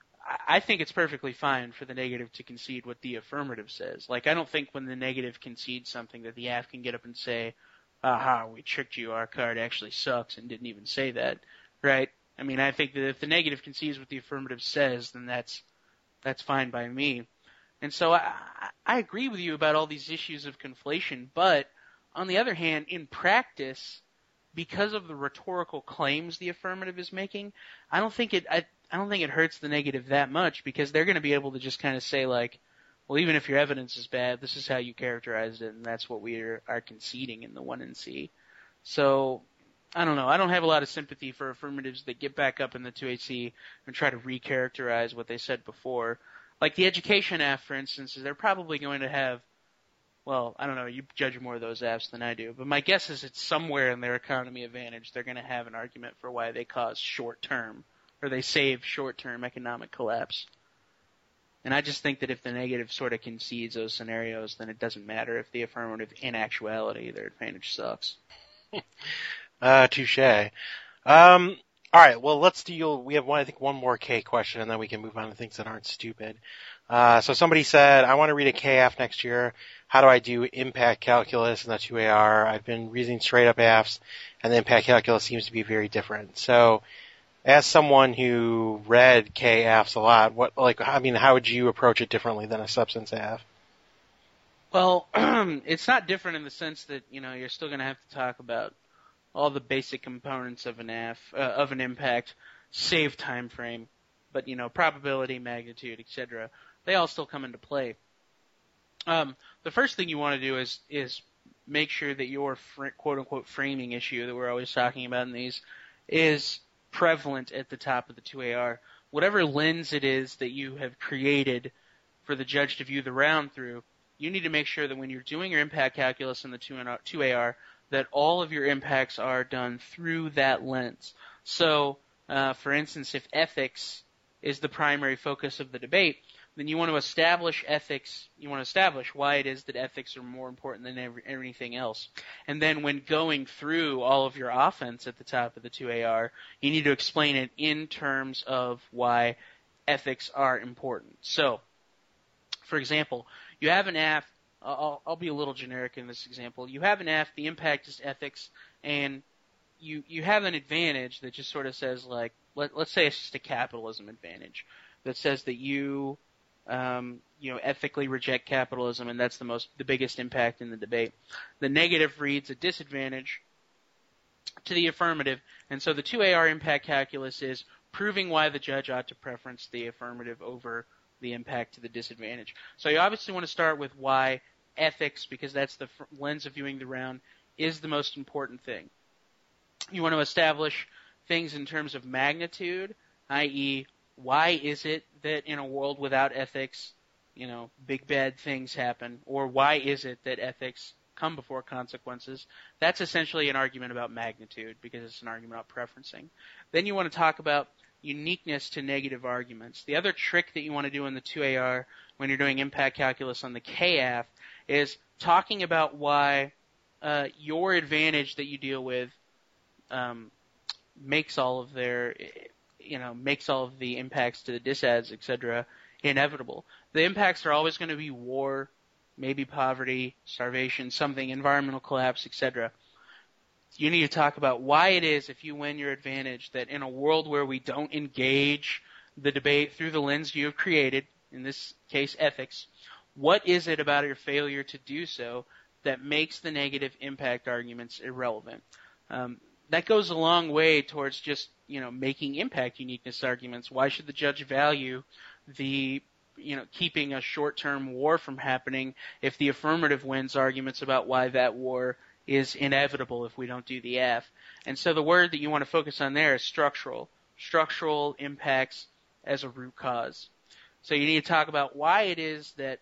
B: I think it's perfectly fine for the negative to concede what the affirmative says. Like, I don't think when the negative concedes something that the A F can get up and say, aha, we tricked you, our card actually sucks, and didn't even say that, right? I mean, I think that if the negative concedes what the affirmative says, then that's that's fine by me. And so I, I agree with you about all these issues of conflation, but on the other hand, in practice, because of the rhetorical claims the affirmative is making, I don't think it I, I don't think it hurts the negative that much because they're going to be able to just kind of say like, well, even if your evidence is bad, this is how you characterized it, and that's what we are, are conceding in the one N C. So I don't know. I don't have a lot of sympathy for affirmatives that get back up in the two H C and try to recharacterize what they said before. Like the education A F, for instance, they're probably going to have, well, I don't know, you judge more of those A Fs than I do, but my guess is it's somewhere in their economy advantage they're going to have an argument for why they cause short-term, or they save short-term economic collapse. And I just think that if the negative sort of concedes those scenarios, then it doesn't matter if the affirmative, in actuality, their advantage sucks.
A: uh, touche. Um, all right, well, let's deal. We have one, I think, one more K question, and then we can move on to things that aren't stupid. Uh, so somebody said, I want to read a K F next year. How do I do impact calculus in the two A R? I've been reading straight up A Fs, and the impact calculus seems to be very different. So, as someone who read K Fs a lot, what, like, I mean, how would you approach it differently than a substance A F?
B: Well, it's not different in the sense that, you know, you're still going to have to talk about all the basic components of an A F, uh, of an impact, save time frame, but, you know, probability, magnitude, et cetera, they all still come into play. Um, the first thing you want to do is, is make sure that your fr- quote-unquote framing issue that we're always talking about in these is prevalent at the top of the two A R. Whatever lens it is that you have created for the judge to view the round through, you need to make sure that when you're doing your impact calculus in the two A R, that all of your impacts are done through that lens. So, uh, for instance, if ethics is the primary focus of the debate, then you want to establish ethics. You want to establish why it is that ethics are more important than every, anything else. And then when going through all of your offense at the top of the two A R, you need to explain it in terms of why ethics are important. So, for example, you have an A F. I'll, I'll be a little generic in this example. You have an A F. The impact is ethics, and you you have an advantage that just sort of says like, let, let's say it's just a capitalism advantage that says that you Um, you know, ethically reject capitalism, and that's the most, the biggest impact in the debate. The negative reads a disadvantage to the affirmative, and so the two A R impact calculus is proving why the judge ought to preference the affirmative over the impact to the disadvantage. So you obviously want to start with why ethics, because that's the lens of viewing the round, is the most important thing. You want to establish things in terms of magnitude, that is, why is it that in a world without ethics, you know, big bad things happen? Or why is it that ethics come before consequences? That's essentially an argument about magnitude because it's an argument about preferencing. Then you want to talk about uniqueness to negative arguments. The other trick that you want to do in the two A R when you're doing impact calculus on the K A F is talking about why uh, your advantage that you deal with um, makes all of their... you know, makes all of the impacts to the disads, et cetera, inevitable. The impacts are always going to be war, maybe poverty, starvation, something, environmental collapse, et cetera. You need to talk about why it is, if you win your advantage, that in a world where we don't engage the debate through the lens you have created, in this case ethics, what is it about your failure to do so that makes the negative impact arguments irrelevant? Um, that goes a long way towards just, you know, making impact uniqueness arguments. Why should the judge value the, you know, keeping a short-term war from happening if the affirmative wins arguments about why that war is inevitable if we don't do the F? And so the word that you want to focus on there is structural. Structural impacts as a root cause. So you need to talk about why it is that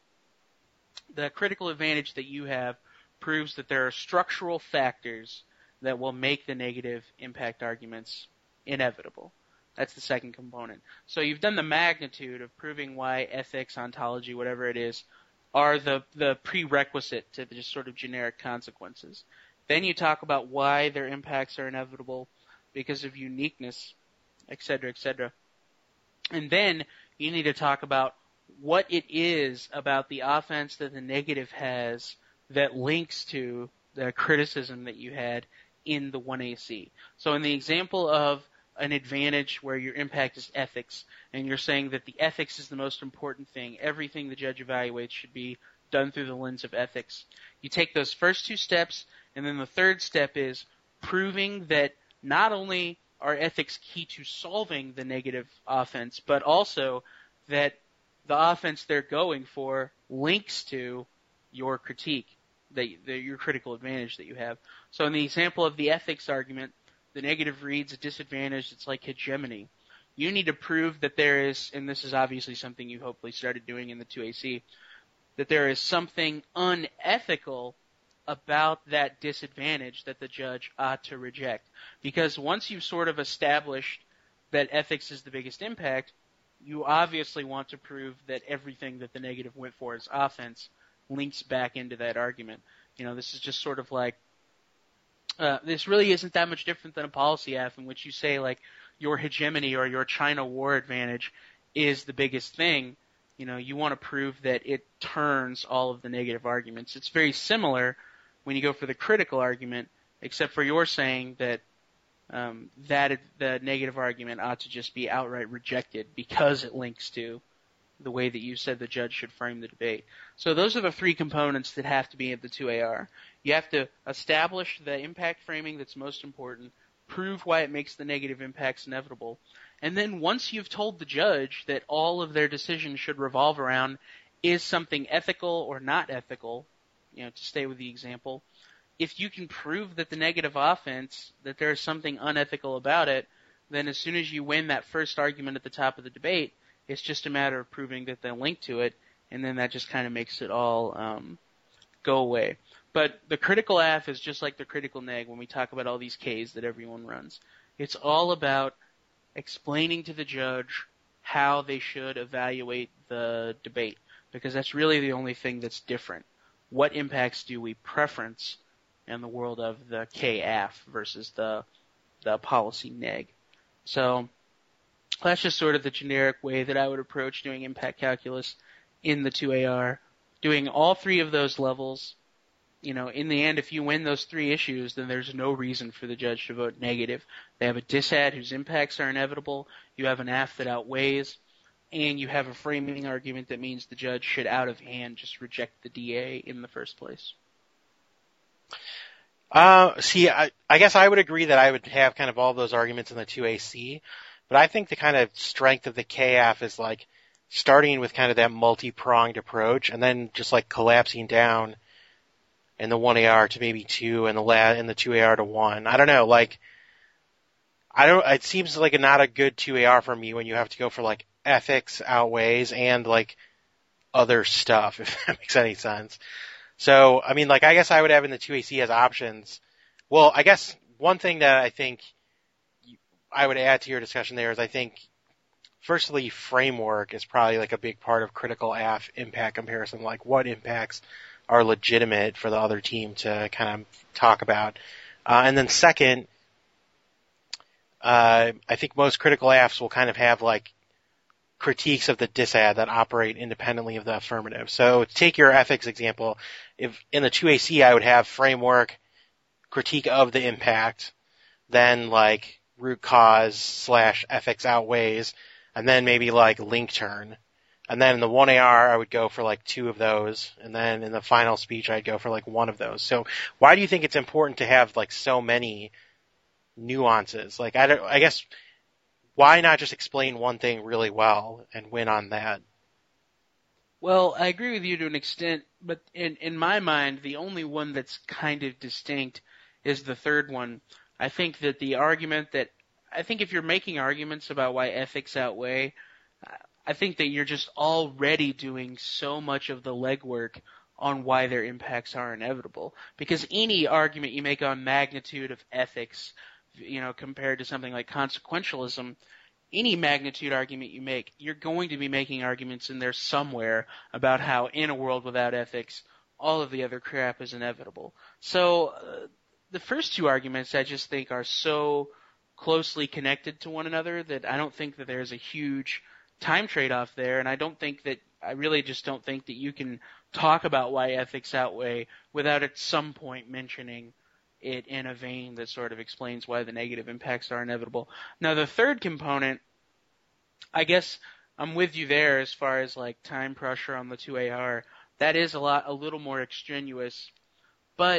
B: the critical advantage that you have proves that there are structural factors that will make the negative impact arguments inevitable. That's the second component. So you've done the magnitude of proving why ethics, ontology, whatever it is, are the, the prerequisite to the just sort of generic consequences. Then you talk about why their impacts are inevitable because of uniqueness, et cetera, et cetera. And then you need to talk about what it is about the offense that the negative has that links to the criticism that you had in the one A C. So in the example of an advantage where your impact is ethics, and you're saying that the ethics is the most important thing, everything the judge evaluates should be done through the lens of ethics. You take those first two steps, and then the third step is proving that not only are ethics key to solving the negative offense, but also that the offense they're going for links to your critique, that, that your critical advantage that you have. So in the example of the ethics argument, the negative reads a disadvantage. It's like hegemony. You need to prove that there is, and this is obviously something you hopefully started doing in the two A C, that there is something unethical about that disadvantage that the judge ought to reject. Because once you've sort of established that ethics is the biggest impact, you obviously want to prove that everything that the negative went for as offense links back into that argument. You know, this is just sort of like, uh, this really isn't that much different than a policy F in which you say, like, your hegemony or your China war advantage is the biggest thing. You know, you want to prove that it turns all of the negative arguments. It's very similar when you go for the critical argument, except for you're saying that um, that the negative argument ought to just be outright rejected because it links to the way that you said the judge should frame the debate. So those are the three components that have to be at the two A R. You have to establish the impact framing that's most important, prove why it makes the negative impacts inevitable, and then once you've told the judge that all of their decisions should revolve around is something ethical or not ethical, you know, to stay with the example, if you can prove that the negative offense, that there's something unethical about it, then as soon as you win that first argument at the top of the debate, it's just a matter of proving that they link to it, and then that just kind of makes it all um, go away. But the critical A F is just like the critical neg when we talk about all these Ks that everyone runs. It's all about explaining to the judge how they should evaluate the debate, because that's really the only thing that's different. What impacts do we preference in the world of the K A F versus the the policy neg? So that's just sort of the generic way that I would approach doing impact calculus in the two A R. Doing all three of those levels, you know, in the end, if you win those three issues, then there's no reason for the judge to vote negative. They have a disad whose impacts are inevitable, you have an A F that outweighs, and you have a framing argument that means the judge should out of hand just reject the D A in the first place.
A: Uh, see, I, I guess I would agree that I would have kind of all those arguments in the two A C, but I think the kind of strength of the K A F is like starting with kind of that multi-pronged approach and then just like collapsing down in the one A R to maybe two and the la- in the two A R to one. I don't know, like, I don't, it seems like a, not a good two A R for me when you have to go for like ethics outweighs and like other stuff, if that makes any sense. So, I mean, like, I guess I would have in the two A C as options. Well, I guess one thing that I think I would add to your discussion there is I think, firstly, framework is probably like a big part of critical A F impact comparison, like what impacts are legitimate for the other team to kind of talk about. Uh, and then second, uh, I think most critical A Fs will kind of have like critiques of the disad that operate independently of the affirmative. So take your ethics example. If in the two A C I would have framework, critique of the impact, then like root cause slash ethics outweighs, and then maybe like link turn. And then in the one A R I would go for like two of those, and then in the final speech I'd go for like one of those. So why do you think it's important to have like so many nuances? Like I don't, I guess why not just explain one thing really well and win on that?
B: Well, I agree with you to an extent, but in, in my mind, the only one that's kind of distinct is the third one. I think that the argument that, I think if you're making arguments about why ethics outweigh, I think that you're just already doing so much of the legwork on why their impacts are inevitable. Because any argument you make on magnitude of ethics, you know, compared to something like consequentialism, any magnitude argument you make, you're going to be making arguments in there somewhere about how in a world without ethics, all of the other crap is inevitable. So uh, the first two arguments I just think are so closely connected to one another that I don't think that there's a huge time trade-off there, and I don't think that, I really just don't think that you can talk about why ethics outweigh without at some point mentioning it in a vein that sort of explains why the negative impacts are inevitable. Now, the third component, I guess I'm with you there as far as like time pressure on the two A R. That is a lot, a little more extraneous, but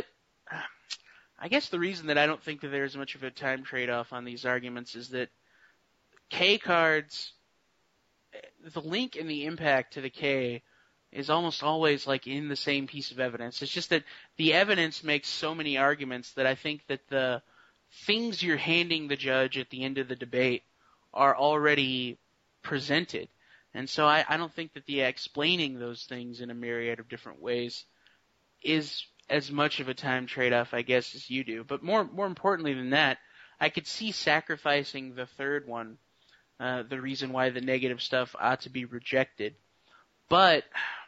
B: I guess the reason that I don't think that there's much of a time trade-off on these arguments is that K cards, the link and the impact to the K is almost always like in the same piece of evidence. It's just that the evidence makes so many arguments that I think that the things you're handing the judge at the end of the debate are already presented. And so I, I don't think that the explaining those things in a myriad of different ways is as much of a time trade-off, I guess, as you do. But more more importantly than that, I could see sacrificing the third one, uh, the reason why the negative stuff ought to be rejected. But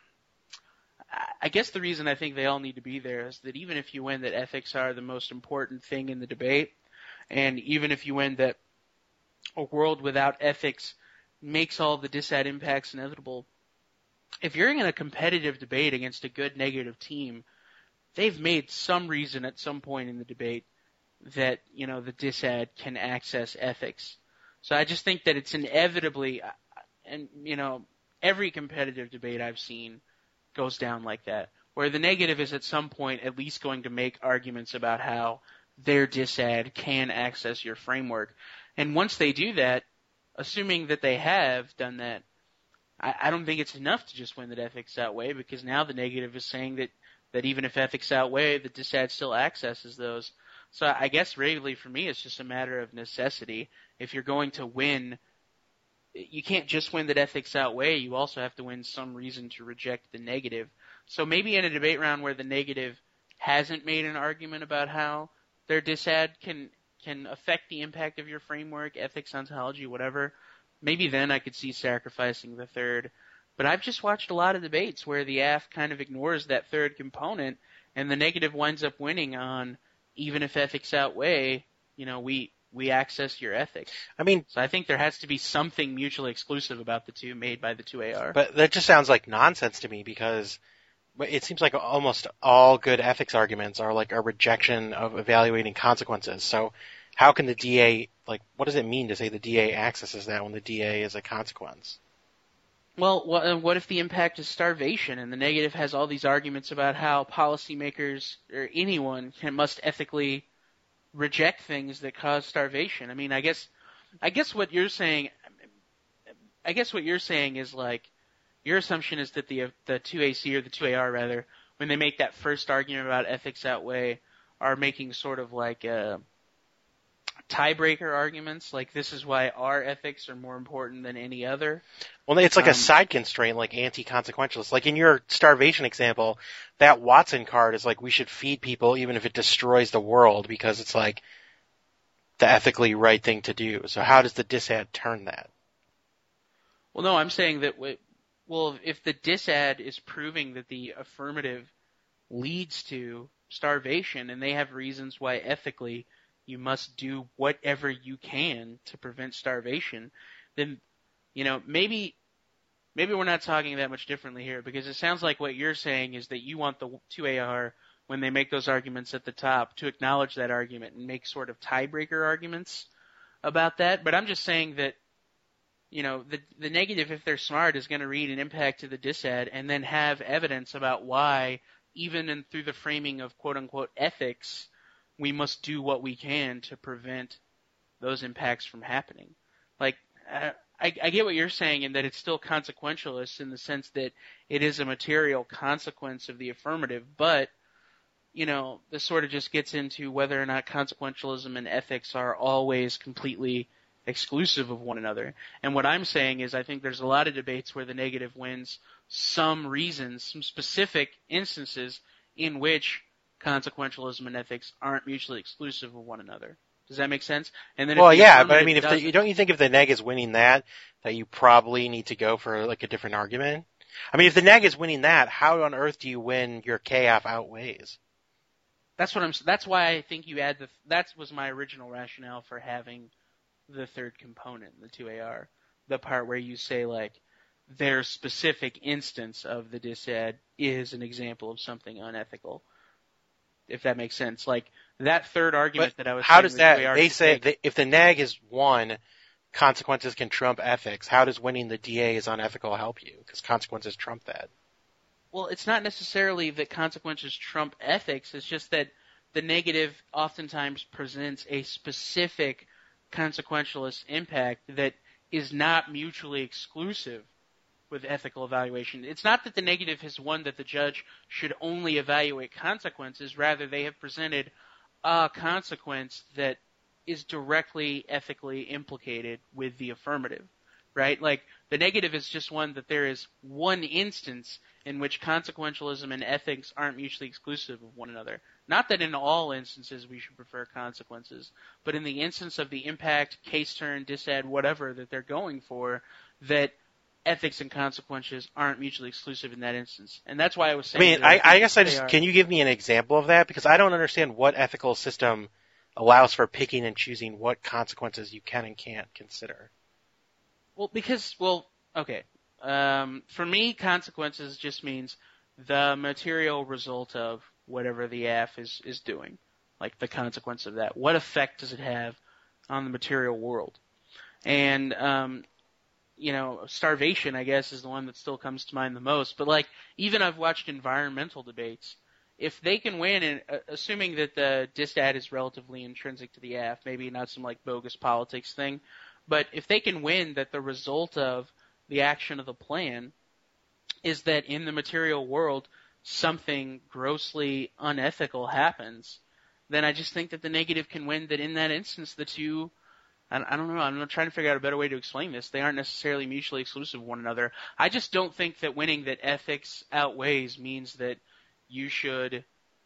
B: I guess the reason I think they all need to be there is that even if you win that ethics are the most important thing in the debate, and even if you win that a world without ethics makes all the disad impacts inevitable, if you're in a competitive debate against a good negative team, they've made some reason at some point in the debate that, you know, the disad can access ethics. So I just think that it's inevitably, and, you know, every competitive debate I've seen goes down like that, where the negative is at some point at least going to make arguments about how their disad can access your framework. And once they do that, assuming that they have done that, I, I don't think it's enough to just win that ethics outweigh, because now the negative is saying that, that even if ethics outweigh, the disad still accesses those. So I guess really for me it's just a matter of necessity. If you're going to win, you can't just win that ethics outweigh, you also have to win some reason to reject the negative. So maybe in a debate round where the negative hasn't made an argument about how their disad can can affect the impact of your framework, ethics, ontology, whatever, maybe then I could see sacrificing the third. But I've just watched a lot of debates where the A F kind of ignores that third component, and the negative winds up winning on, even if ethics outweigh, you know, we we access your ethics.
A: I mean,
B: so I think there has to be something mutually exclusive about the two made by the two A R.
A: But that just sounds like nonsense to me, because it seems like almost all good ethics arguments are like a rejection of evaluating consequences. So how can the D A, like, what does it mean to say the D A accesses that when the D A is a consequence?
B: Well, what, what if the impact is starvation, and the negative has all these arguments about how policymakers or anyone can must ethically reject things that cause starvation? I mean, I guess, I guess what you're saying, I guess what you're saying is like, your assumption is that the the two A C or the two A R rather, when they make that first argument about ethics outweigh, are making sort of like a tiebreaker arguments, like this is why our ethics are more important than any other.
A: Well, it's like
B: um,
A: a side constraint, like anti-consequentialist. Like in your starvation example, that Watson card is like we should feed people even if it destroys the world, because it's like the ethically right thing to do. So how does the disad turn that?
B: Well, no, I'm saying that, well, if the disad is proving that the affirmative leads to starvation, and they have reasons why ethically you must do whatever you can to prevent starvation, then, you know, maybe maybe we're not talking that much differently here, because it sounds like what you're saying is that you want the two A R, when they make those arguments at the top, to acknowledge that argument and make sort of tiebreaker arguments about that. But I'm just saying that, you know, the the negative, if they're smart, is going to read an impact to the disad and then have evidence about why, even in, through the framing of quote-unquote ethics, we must do what we can to prevent those impacts from happening. Like, uh, I, I get what you're saying in that it's still consequentialist in the sense that it is a material consequence of the affirmative, but, you know, this sort of just gets into whether or not consequentialism and ethics are always completely exclusive of one another. And what I'm saying is I think there's a lot of debates where the negative wins some reasons, some specific instances in which consequentialism and ethics aren't mutually exclusive of one another. Does that make sense? And then
A: well,
B: if the
A: yeah, but I mean, if
B: doesn't...
A: the, don't you think if the neg is winning that, that you probably need to go for like a different argument? I mean, if the neg is winning that, how on earth do you win your K F outweighs?
B: That's what I'm. That's why I think you add the. That was my original rationale for having the third component, the two A R, the part where you say like their specific instance of the disad is an example of something unethical. If that makes sense, like that third argument
A: but
B: that I was.
A: How does that?
B: The
A: They say
B: take,
A: that if the neg is won, consequences can trump ethics. How does winning the D A is unethical help you? Because consequences trump that.
B: Well, it's not necessarily that consequences trump ethics. It's just that the negative oftentimes presents a specific consequentialist impact that is not mutually exclusive with ethical evaluation. It's not that the negative has won that the judge should only evaluate consequences. Rather, they have presented a consequence that is directly ethically implicated with the affirmative, right? Like, the negative is just one that there is one instance in which consequentialism and ethics aren't mutually exclusive of one another. Not that in all instances we should prefer consequences, but in the instance of the impact, case turn, disad, whatever that they're going for, that ethics and consequences aren't mutually exclusive in that instance. And that's why I was saying...
A: I mean, I, I guess I just... Can you give me an example of that? Because I don't understand what ethical system allows for picking and choosing what consequences you can and can't consider.
B: Well, because... Well, okay. Um, for me, consequences just means the material result of whatever the A F is, is doing. Like, the consequence of that. What effect does it have on the material world? And... Um, you know, starvation, I guess, is the one that still comes to mind the most. But, like, even I've watched environmental debates. If they can win, and uh, assuming that the disad is relatively intrinsic to the A F, maybe not some, like, bogus politics thing, but if they can win that the result of the action of the plan is that in the material world something grossly unethical happens, then I just think that the negative can win that in that instance the two... I don't know. I'm trying to figure out a better way to explain this. They aren't necessarily mutually exclusive of one another. I just don't think that winning that ethics outweighs means that you should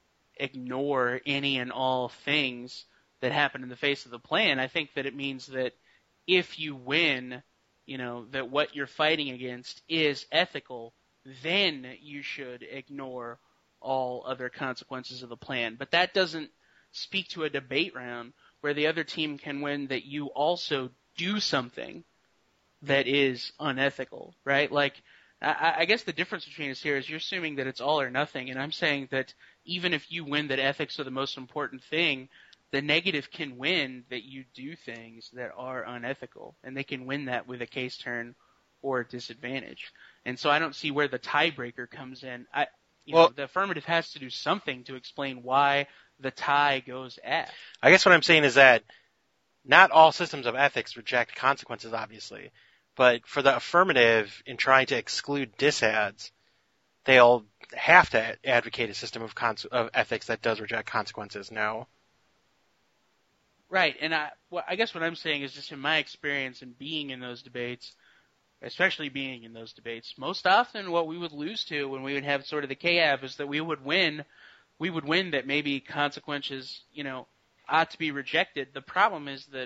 B: ignore any and all things that happen in the face of the plan. I think that it means that if you win you know, that what you're fighting against is ethical, then you should ignore all other consequences of the plan. But that doesn't speak to a debate round where the other team can win that you also do something that is unethical, right? Like, I, I guess the difference between us here is you're assuming that it's all or nothing, and I'm saying that even if you win that ethics are the most important thing, the negative can win that you do things that are unethical, and they can win that with a case turn or a disadvantage. And so I don't see where the tiebreaker comes in. I, you
A: well,
B: know, the affirmative has to do something to explain why the tie goes F.
A: I guess what I'm saying is that not all systems of ethics reject consequences, obviously. But for the affirmative, in trying to exclude disads, they'll have to advocate a system of, cons- of ethics that does reject consequences, no?
B: Right, and I, well, I guess what I'm saying is just in my experience in being in those debates, especially being in those debates, most often what we would lose to when we would have sort of the K A V is that we would win, we would win that maybe consequences, you know, ought to be rejected. The problem is that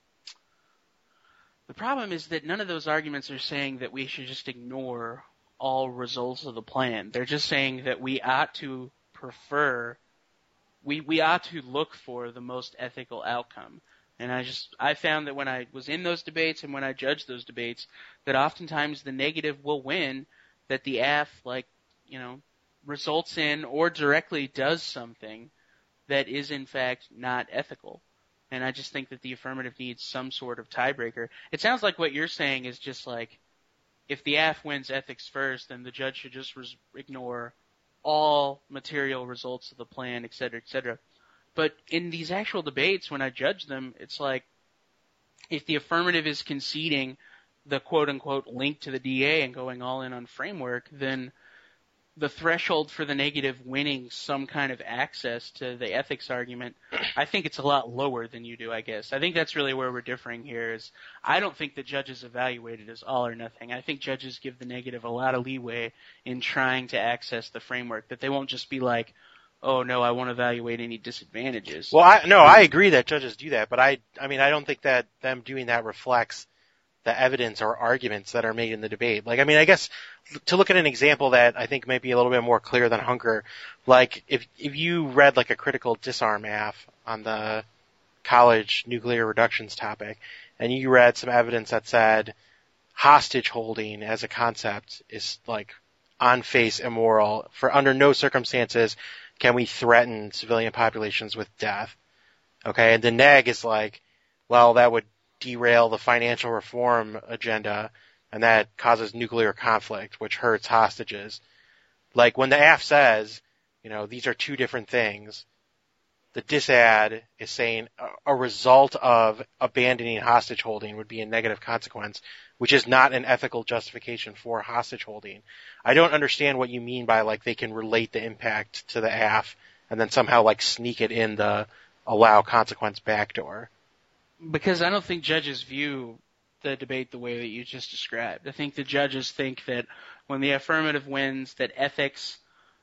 B: The problem is that none of those arguments are saying that we should just ignore all results of the plan. They're just saying that we ought to prefer, we, we ought to look for the most ethical outcome. And I just, I found that when I was in those debates and when I judged those debates, that oftentimes the negative will win, that the A F, like, you know, results in or directly does something that is in fact not ethical. And I just think that the affirmative needs some sort of tiebreaker. It sounds like what you're saying is just like, if the A F wins ethics first, then the judge should just res- ignore all material results of the plan, et cetera, et cetera. But in these actual debates, when I judge them, it's like, if the affirmative is conceding the quote-unquote link to the D A and going all in on framework, then the threshold for the negative winning some kind of access to the ethics argument, I think it's a lot lower than you do, I guess. I think that's really where we're differing here is I don't think that judges evaluate it as all or nothing. I think judges give the negative a lot of leeway in trying to access the framework, that they won't just be like, oh no, I won't evaluate any disadvantages.
A: Well, I, no, I agree that judges do that, but I, I mean, I don't think that them doing that reflects the evidence or arguments that are made in the debate. Like, I mean, I guess to look at an example that I think might be a little bit more clear than Hunker, like if if you read like a critical disarm A F on the college nuclear reductions topic, and you read some evidence that said hostage holding as a concept is like on face immoral, for under no circumstances can we threaten civilian populations with death. Okay, and the neg is like, well, that would derail the financial reform agenda, and that causes nuclear conflict, which hurts hostages. Like, when the A F says, you know, these are two different things, the disad is saying a, a result of abandoning hostage holding would be a negative consequence, which is not an ethical justification for hostage holding. I don't understand what you mean by, like, they can relate the impact to the A F and then somehow, like, sneak it in the allow consequence backdoor.
B: Because I don't think judges view the debate the way that you just described. I think the judges think that when the affirmative wins, that ethics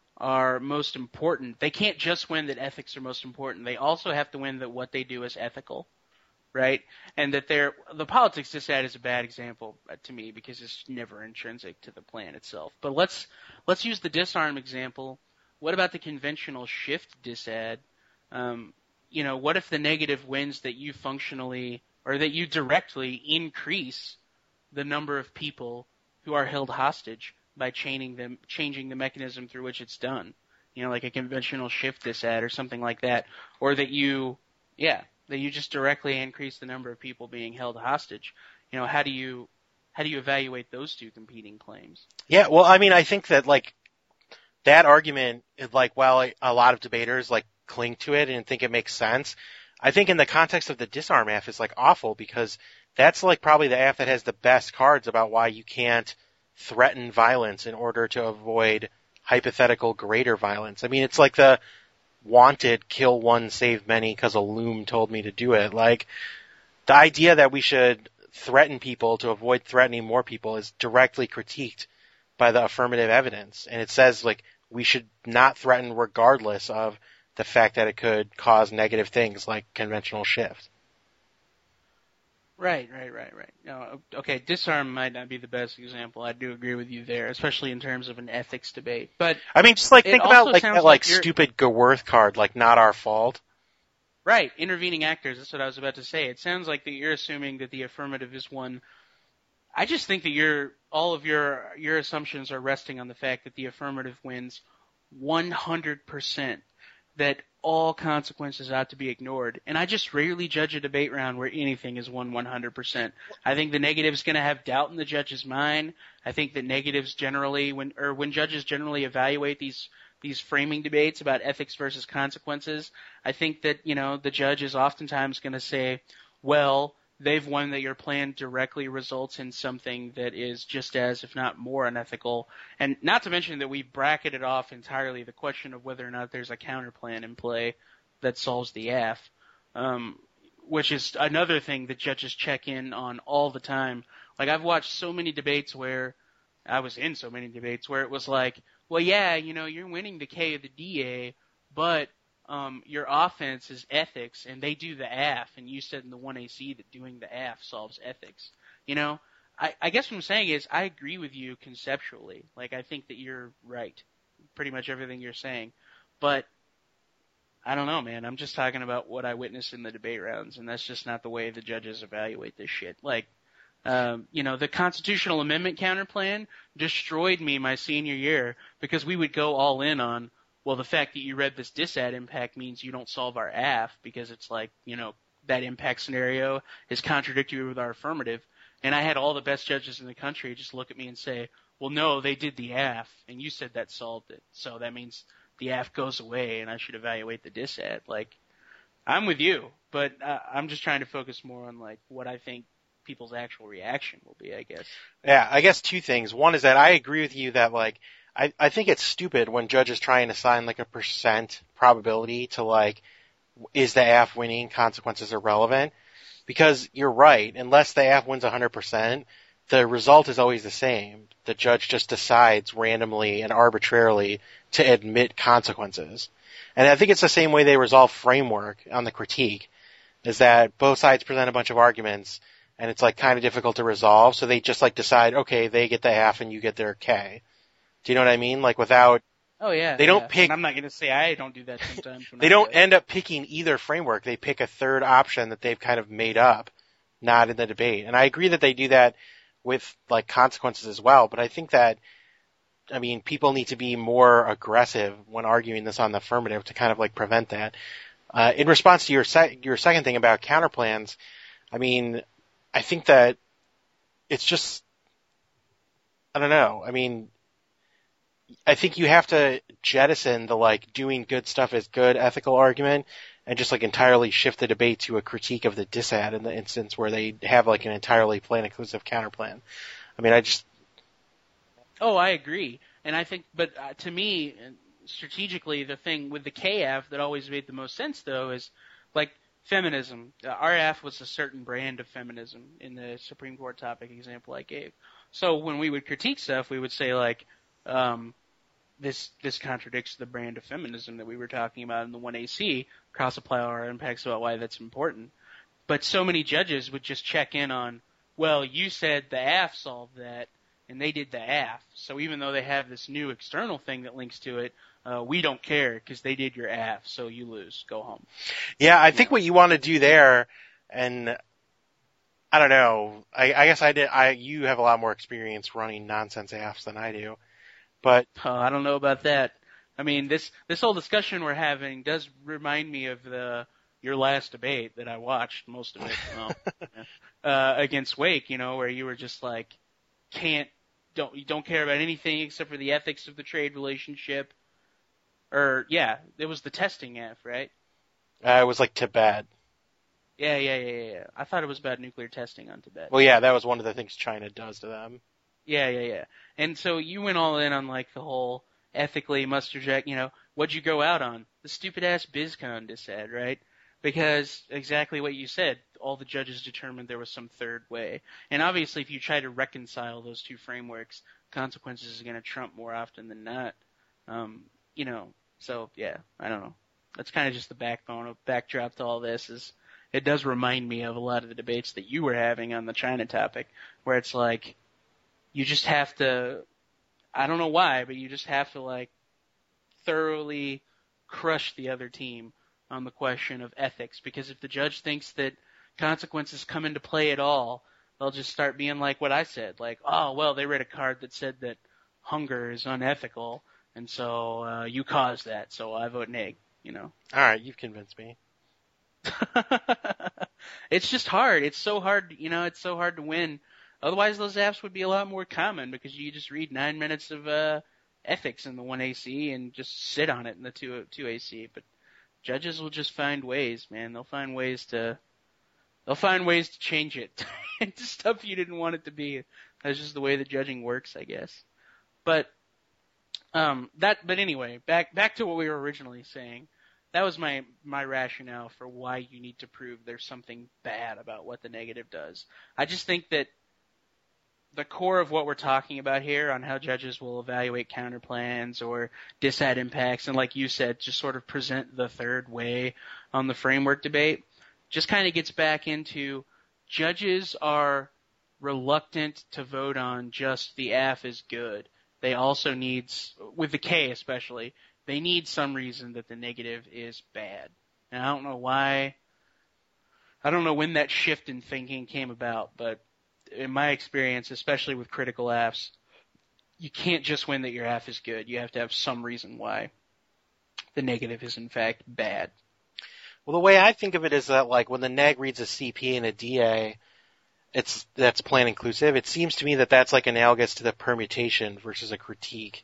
B: are most important. They can't just win that ethics are most important. They also have to win that what they do is ethical, right? And that they're, the politics disad is a bad example to me because it's never intrinsic to the plan itself. But let's let's use the disarm example. What about the conventional shift disad? Um, You know, what if the negative wins that you functionally or that you directly increase the number of people who are held hostage by chaining them, changing the mechanism through which it's done? You know, like a conventional shift disad or something like that. Or that you, yeah, that you just directly increase the number of people being held hostage. You know, how do you, how do you evaluate those two competing claims?
A: Yeah, well, I mean, I think that, like, that argument is like, well, a lot of debaters, like, cling to it and think it makes sense. I think in the context of the disarm A F is like awful because that's like probably the A F that has the best cards about why you can't threaten violence in order to avoid hypothetical greater violence. I mean, it's like the wanted kill one, save many because a loom told me to do it. Like, the idea that we should threaten people to avoid threatening more people is directly critiqued by the affirmative evidence. And it says, like, we should not threaten regardless of the fact that it could cause negative things like conventional shift.
B: Right, right, right, right. No, okay, disarm might not be the best example. I do agree with you there, especially in terms of an ethics debate. But
A: I mean, just like
B: it
A: think about
B: also
A: like that
B: sounds
A: like
B: like you're
A: stupid Gaworth card, like not our fault.
B: right. Intervening actors. That's what I was about to say. It sounds like that you're assuming that the affirmative is one. I just think that your all of your your assumptions are resting on the fact that the affirmative wins one hundred percent. That all consequences ought to be ignored. And I just rarely judge a debate round where anything is won one hundred percent. I think the negative's going to have doubt in the judge's mind. I think that negatives generally, when or when judges generally evaluate these these framing debates about ethics versus consequences, I think that, you know, the judge is oftentimes going to say, well, they've won that your plan directly results in something that is just as, if not more, unethical. And not to mention that we've bracketed off entirely the question of whether or not there's a counter plan in play that solves the A F, um, which is another thing that judges check in on all the time. Like, I've watched so many debates where, I was in so many debates where it was like, well, yeah, you know, you're winning the K of the D A, but Um, your offense is ethics, and they do the A F, and you said in the one A C that doing the A F solves ethics. You know, I, I guess what I'm saying is I agree with you conceptually. Like, I think that you're right, pretty much everything you're saying. But I don't know, man. I'm just talking about what I witnessed in the debate rounds, and that's just not the way the judges evaluate this shit. Like, um, you know, the constitutional amendment counterplan destroyed me my senior year because we would go all in on, well, the fact that you read this disad impact means you don't solve our A F because it's like, you know, that impact scenario is contradictory with our affirmative. And I had all the best judges in the country just look at me and say, well, no, they did the A F, and you said that solved it. So that means the A F goes away, and I should evaluate the disad. Like, I'm with you, but uh, I'm just trying to focus more on, like, what I think people's actual reaction will be, I guess.
A: Yeah, I guess two things. One is that I agree with you that like I, I think it's stupid when judges try and assign like a percent probability to like is the A F winning, consequences irrelevant, because you're right. Unless the A F wins one hundred percent, the result is always the same. The judge just decides randomly and arbitrarily to admit consequences. And I think it's the same way they resolve framework on the critique, is that both sides present a bunch of arguments and it's like kind of difficult to resolve, so they just like decide, okay, they get the half and you get their K. Do you know what I mean? Like without,
B: Oh yeah,
A: they don't
B: yeah.
A: pick,
B: And I'm not going to say I don't do that sometimes. When
A: they
B: I
A: don't
B: do.
A: end up picking either framework. They pick a third option that they've kind of made up, not in the debate. And I agree that they do that with like consequences as well, but I think that, I mean, people need to be more aggressive when arguing this on the affirmative to kind of like prevent that. Uh, in response to your se- your second thing about counterplans, I mean, I think that it's just, I don't know. I mean, I think you have to jettison the like doing good stuff is good ethical argument and just like entirely shift the debate to a critique of the disad in the instance where they have like an entirely plan inclusive counterplan. I mean, I just.
B: Oh, I agree. And I think, but uh, to me, strategically, the thing with the K F that always made the most sense though is like, feminism. Uh, R F was a certain brand of feminism in the Supreme Court topic example I gave. So when we would critique stuff, we would say like, um, this this contradicts the brand of feminism that we were talking about in the one A C. Cross apply our impacts about why that's important. But so many judges would just check in on, well, you said the A F solved that, and they did the A F. So even though they have this new external thing that links to it, Uh, we don't care because they did your A F, so you lose. Go home.
A: Yeah, I think what you want to do there, and I don't know, I, I guess I did. I you have a lot more experience running nonsense A Fs than I do, but
B: Oh, I don't know about that. I mean, this this whole discussion we're having does remind me of the your last debate that I watched most of it well, uh, against Wake. You know, where you were just like, can't don't you don't care about anything except for the ethics of the trade relationship. Or, yeah, it was the testing F, right?
A: uh, it was like Tibet.
B: Yeah, yeah, yeah, yeah. I thought it was about nuclear testing on Tibet.
A: Well, yeah, that was one of the things China does to them.
B: Yeah, yeah, yeah. And so you went all in on, like, the whole ethically must reject, you know, what'd you go out on? The stupid-ass BizCon disad, right? Because exactly what you said, all the judges determined there was some third way. And obviously, if you try to reconcile those two frameworks, consequences are going to trump more often than not. Um, you know, so, yeah, I don't know. That's kind of just the backbone of backdrop to all this is it does remind me of a lot of the debates that you were having on the China topic, where it's like, you just have to, I don't know why, but you just have to like thoroughly crush the other team on the question of ethics, because if the judge thinks that consequences come into play at all, they'll just start being like what I said, like, oh, well, they read a card that said that hunger is unethical, and so uh, you caused that, so I vote neg, you know.
A: All right, you've convinced me.
B: It's just hard. It's so hard, you know, it's so hard to win. Otherwise, those apps would be a lot more common, because you just read nine minutes of uh, ethics in the one A C and just sit on it in the two, two A C. But judges will just find ways, man. They'll find ways to, they'll find ways to change it into stuff you didn't want it to be. That's just the way the judging works, I guess. But um, that. But anyway, back back to what we were originally saying. That was my my rationale for why you need to prove there's something bad about what the negative does. I just think that the core of what we're talking about here on how judges will evaluate counter plans or disad impacts, and like you said, just sort of present the third way on the framework debate, just kind of gets back into judges are reluctant to vote on just the A F is good. They also need, with the K especially, they need some reason that the negative is bad. And I don't know why, I don't know when that shift in thinking came about, but in my experience, especially with critical A Fs, you can't just win that your A F is good. You have to have some reason why the negative is in fact bad.
A: Well, the way I think of it is that, like, when the neg reads a C P and a D A, it's that's plan inclusive. It seems to me that that's like analogous to the permutation versus a critique.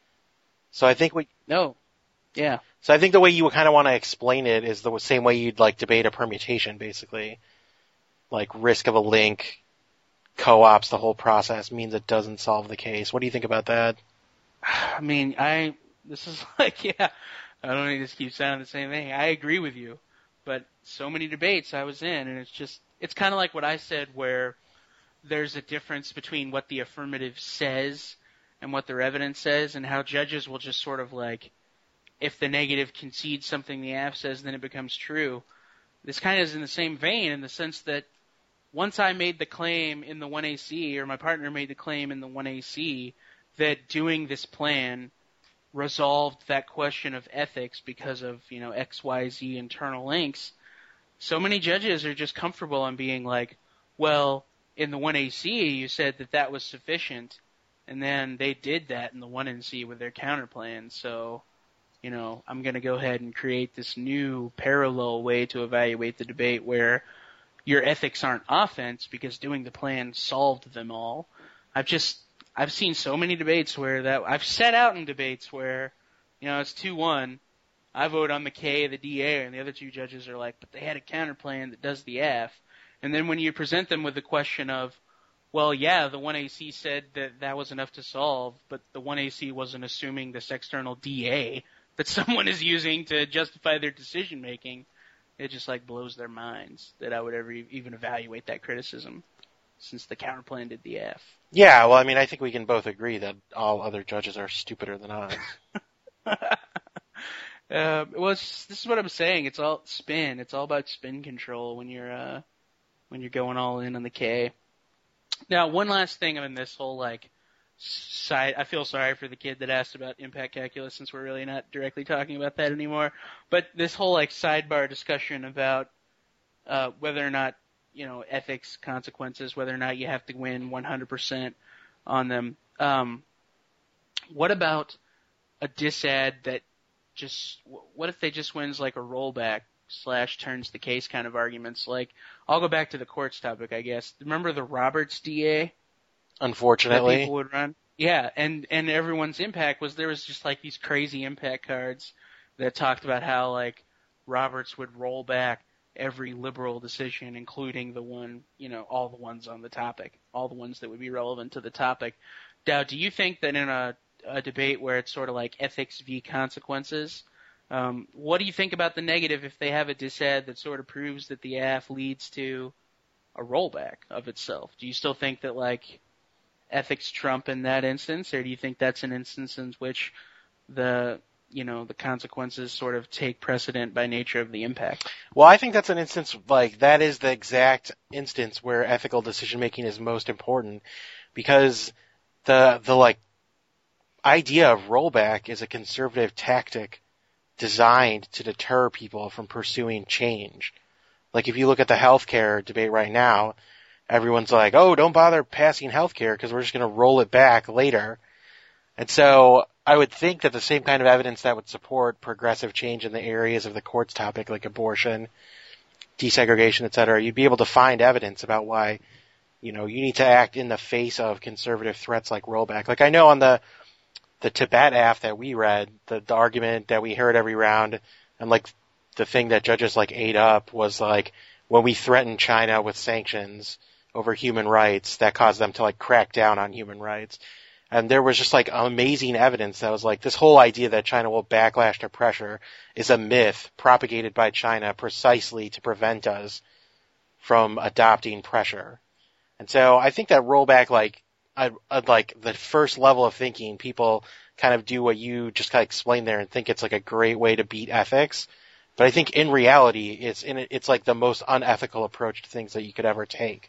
A: So I think we
B: no, yeah.
A: So I think the way you kind of want to explain it is the same way you'd like debate a permutation, basically, like risk of a link co-ops the whole process means it doesn't solve the case. What do you think about that?
B: I mean, I this is like yeah, I don't need to just keep saying the same thing. I agree with you, but so many debates I was in, and it's just it's kind of like what I said, where there's a difference between what the affirmative says and what their evidence says, and how judges will just sort of like, if the negative concedes something the A F says, then it becomes true. This kind of is in the same vein in the sense that once I made the claim in the one A C, or my partner made the claim in the one A C, that doing this plan resolved that question of ethics because of, you know, X Y Z internal links, so many judges are just comfortable on being like, well, in the one A C you said that that was sufficient, and then they did that in the one N C with their counter plan, so, you know, I'm going to go ahead and create this new parallel way to evaluate the debate where your ethics aren't offense because doing the plan solved them all. I've just, I've seen so many debates where that, I've sat out in debates where, you know, it's two one, I vote on the K, the D A, and the other two judges are like, but they had a counter plan that does the F. And then when you present them with the question of, well, yeah, the one A C said that that was enough to solve, but the one A C wasn't assuming this external D A that someone is using to justify their decision making, it just like blows their minds that I would ever even evaluate that criticism, since the counterplan did the F.
A: Yeah, well, I mean, I think we can both agree that all other judges are stupider than us.
B: uh, well, it's just, this is what I'm saying. It's all spin. It's all about spin control when you're uh, when you're going all in on the K. Now, one last thing on this whole like side, I feel sorry for the kid that asked about impact calculus, since we're really not directly talking about that anymore. But this whole like sidebar discussion about uh, whether or not, you know, ethics consequences, whether or not you have to win one hundred percent on them. Um, what about a disad that just, what if they just wins like a rollback slash turns the case kind of arguments? Like, I'll go back to the courts topic, I guess. Remember the Roberts D A?
A: Unfortunately.
B: That people would run? Yeah, and, and everyone's impact was there was just like these crazy impact cards that talked about how like Roberts would roll back every liberal decision, including the one, you know, all the ones on the topic, all the ones that would be relevant to the topic. Now, do you think that in a, a debate where it's sort of like ethics v consequences, um, what do you think about the negative if they have a disad that sort of proves that the A F leads to a rollback of itself? Do you still think that like ethics trump in that instance, or do you think that's an instance in which the you know, the consequences sort of take precedent by nature of the impact.
A: Well, I think that's an instance, like, that is the exact instance where ethical decision making is most important, because the, the, like, idea of rollback is a conservative tactic designed to deter people from pursuing change. Like, if you look at the healthcare debate right now, everyone's like, oh, don't bother passing healthcare because we're just going to roll it back later. And so I would think that the same kind of evidence that would support progressive change in the areas of the court's topic, like abortion, desegregation, et cetera, you'd be able to find evidence about why, you know, you need to act in the face of conservative threats like rollback. Like, I know on the the Tibet aff that we read, the, the argument that we heard every round, and like the thing that judges like ate up was like, when we threatened China with sanctions over human rights, that caused them to like crack down on human rights. And there was just like amazing evidence that was like, this whole idea that China will backlash to pressure is a myth propagated by China precisely to prevent us from adopting pressure. And so I think that rollback, like, I, I'd like the first level of thinking, people kind of do what you just kind of explained there and think it's like a great way to beat ethics. But I think in reality, it's in it's like the most unethical approach to things that you could ever take.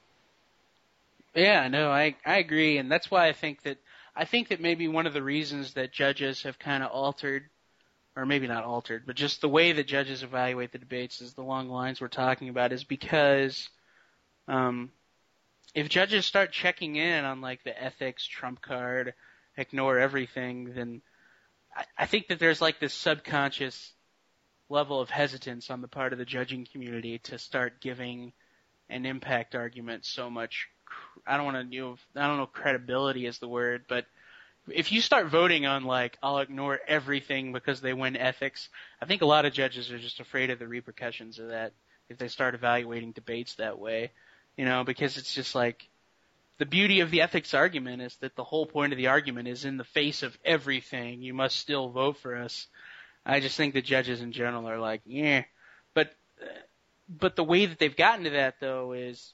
B: Yeah, no, I I agree, and that's why I think that I think that maybe one of the reasons that judges have kind of altered, or maybe not altered, but just the way that judges evaluate the debates is the long lines we're talking about, is because um, if judges start checking in on like the ethics trump card, ignore everything, then I, I think that there's like this subconscious level of hesitance on the part of the judging community to start giving an impact argument so much. I don't want to, you know, I don't know if credibility is the word, but if you start voting on like, I'll ignore everything because they win ethics, I think a lot of judges are just afraid of the repercussions of that if they start evaluating debates that way, you know, because it's just like, the beauty of the ethics argument is that the whole point of the argument is in the face of everything, you must still vote for us. I just think the judges in general are like, yeah, but, but the way that they've gotten to that though is,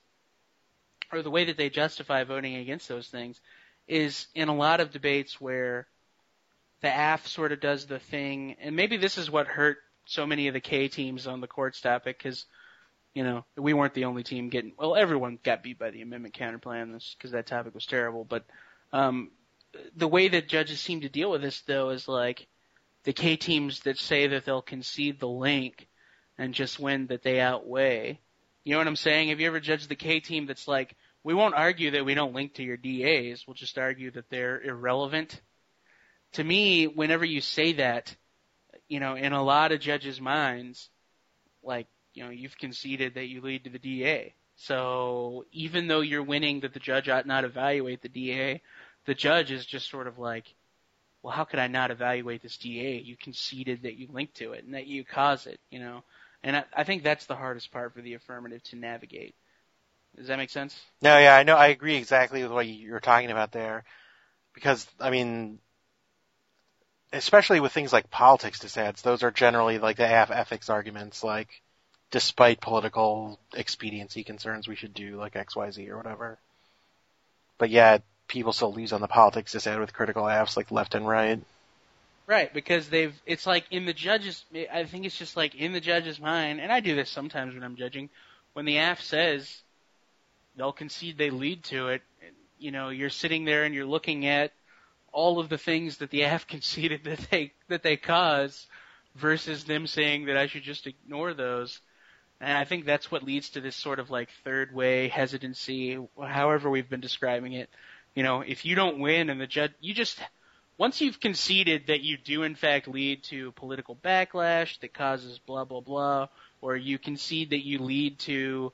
B: or the way that they justify voting against those things is in a lot of debates where the aff sort of does the thing, and maybe this is what hurt so many of the K teams on the court's topic, because, you know, we weren't the only team getting, well, everyone got beat by the amendment counterplan because that topic was terrible, but um, the way that judges seem to deal with this, though, is like the K teams that say that they'll concede the link and just win that they outweigh. You know what I'm saying? Have you ever judged the K team that's like, we won't argue that we don't link to your D As, we'll just argue that they're irrelevant? To me, whenever you say that, you know, in a lot of judges' minds, like, you know, you've conceded that you lead to the D A. So even though you're winning that the judge ought not evaluate the D A, the judge is just sort of like, well, how could I not evaluate this D A? You conceded that you linked to it and that you cause it, you know? And I, I think that's the hardest part for the affirmative to navigate. Does that make sense?
A: No, yeah, I know. I agree exactly with what you're talking about there. Because, I mean, especially with things like politics dissents, those are generally like the aff ethics arguments, like, despite political expediency concerns, we should do like X, Y, Z or whatever. But yeah, people still lose on the politics dissent with critical affs like left and right.
B: Right, because they've, it's like in the judge's, I think it's just like in the judge's mind, and I do this sometimes when I'm judging, when the aff says they'll concede they lead to it, you know, you're sitting there and you're looking at all of the things that the aff conceded that they, that they cause versus them saying that I should just ignore those. And I think that's what leads to this sort of like third way hesitancy, however we've been describing it. You know, if you don't win and the judge, you just, once you've conceded that you do in fact lead to political backlash that causes blah, blah, blah, or you concede that you lead to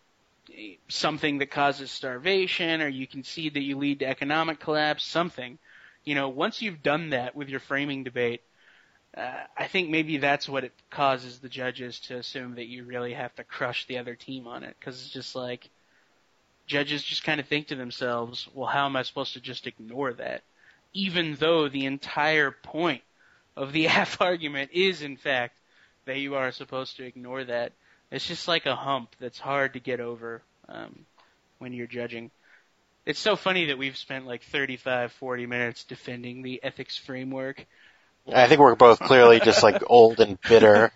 B: something that causes starvation, or you concede that you lead to economic collapse, something, you know, once you've done that with your framing debate, uh, I think maybe that's what it causes the judges to assume that you really have to crush the other team on it, because it's just like, judges just kind of think to themselves, well, how am I supposed to just ignore that? Even though the entire point of the aff argument is, in fact, that you are supposed to ignore that. It's just like a hump that's hard to get over um, when you're judging. It's so funny that we've spent like thirty-five, forty minutes defending the ethics framework
A: I think we're both clearly just like old and bitter.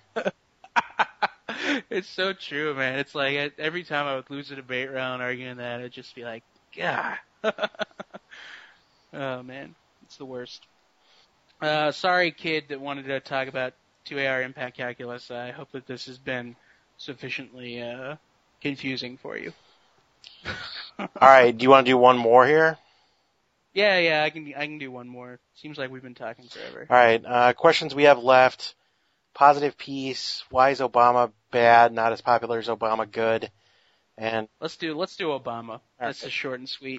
B: It's so true, man. It's like every time I would lose a debate round arguing that, I'd just be like, God. Oh, man. It's the worst. Uh, sorry, kid that wanted to talk about two A R impact calculus. I hope that this has been sufficiently uh, confusing for you.
A: All right. Do you want to do one more here?
B: Yeah, yeah, I can I can do one more. Seems like we've been talking forever.
A: All right. Uh, questions we have left. Positive piece. Why is Obama bad? Not as popular as Obama good? And
B: let's do let's do Obama. That's
A: okay.
B: Just short and sweet.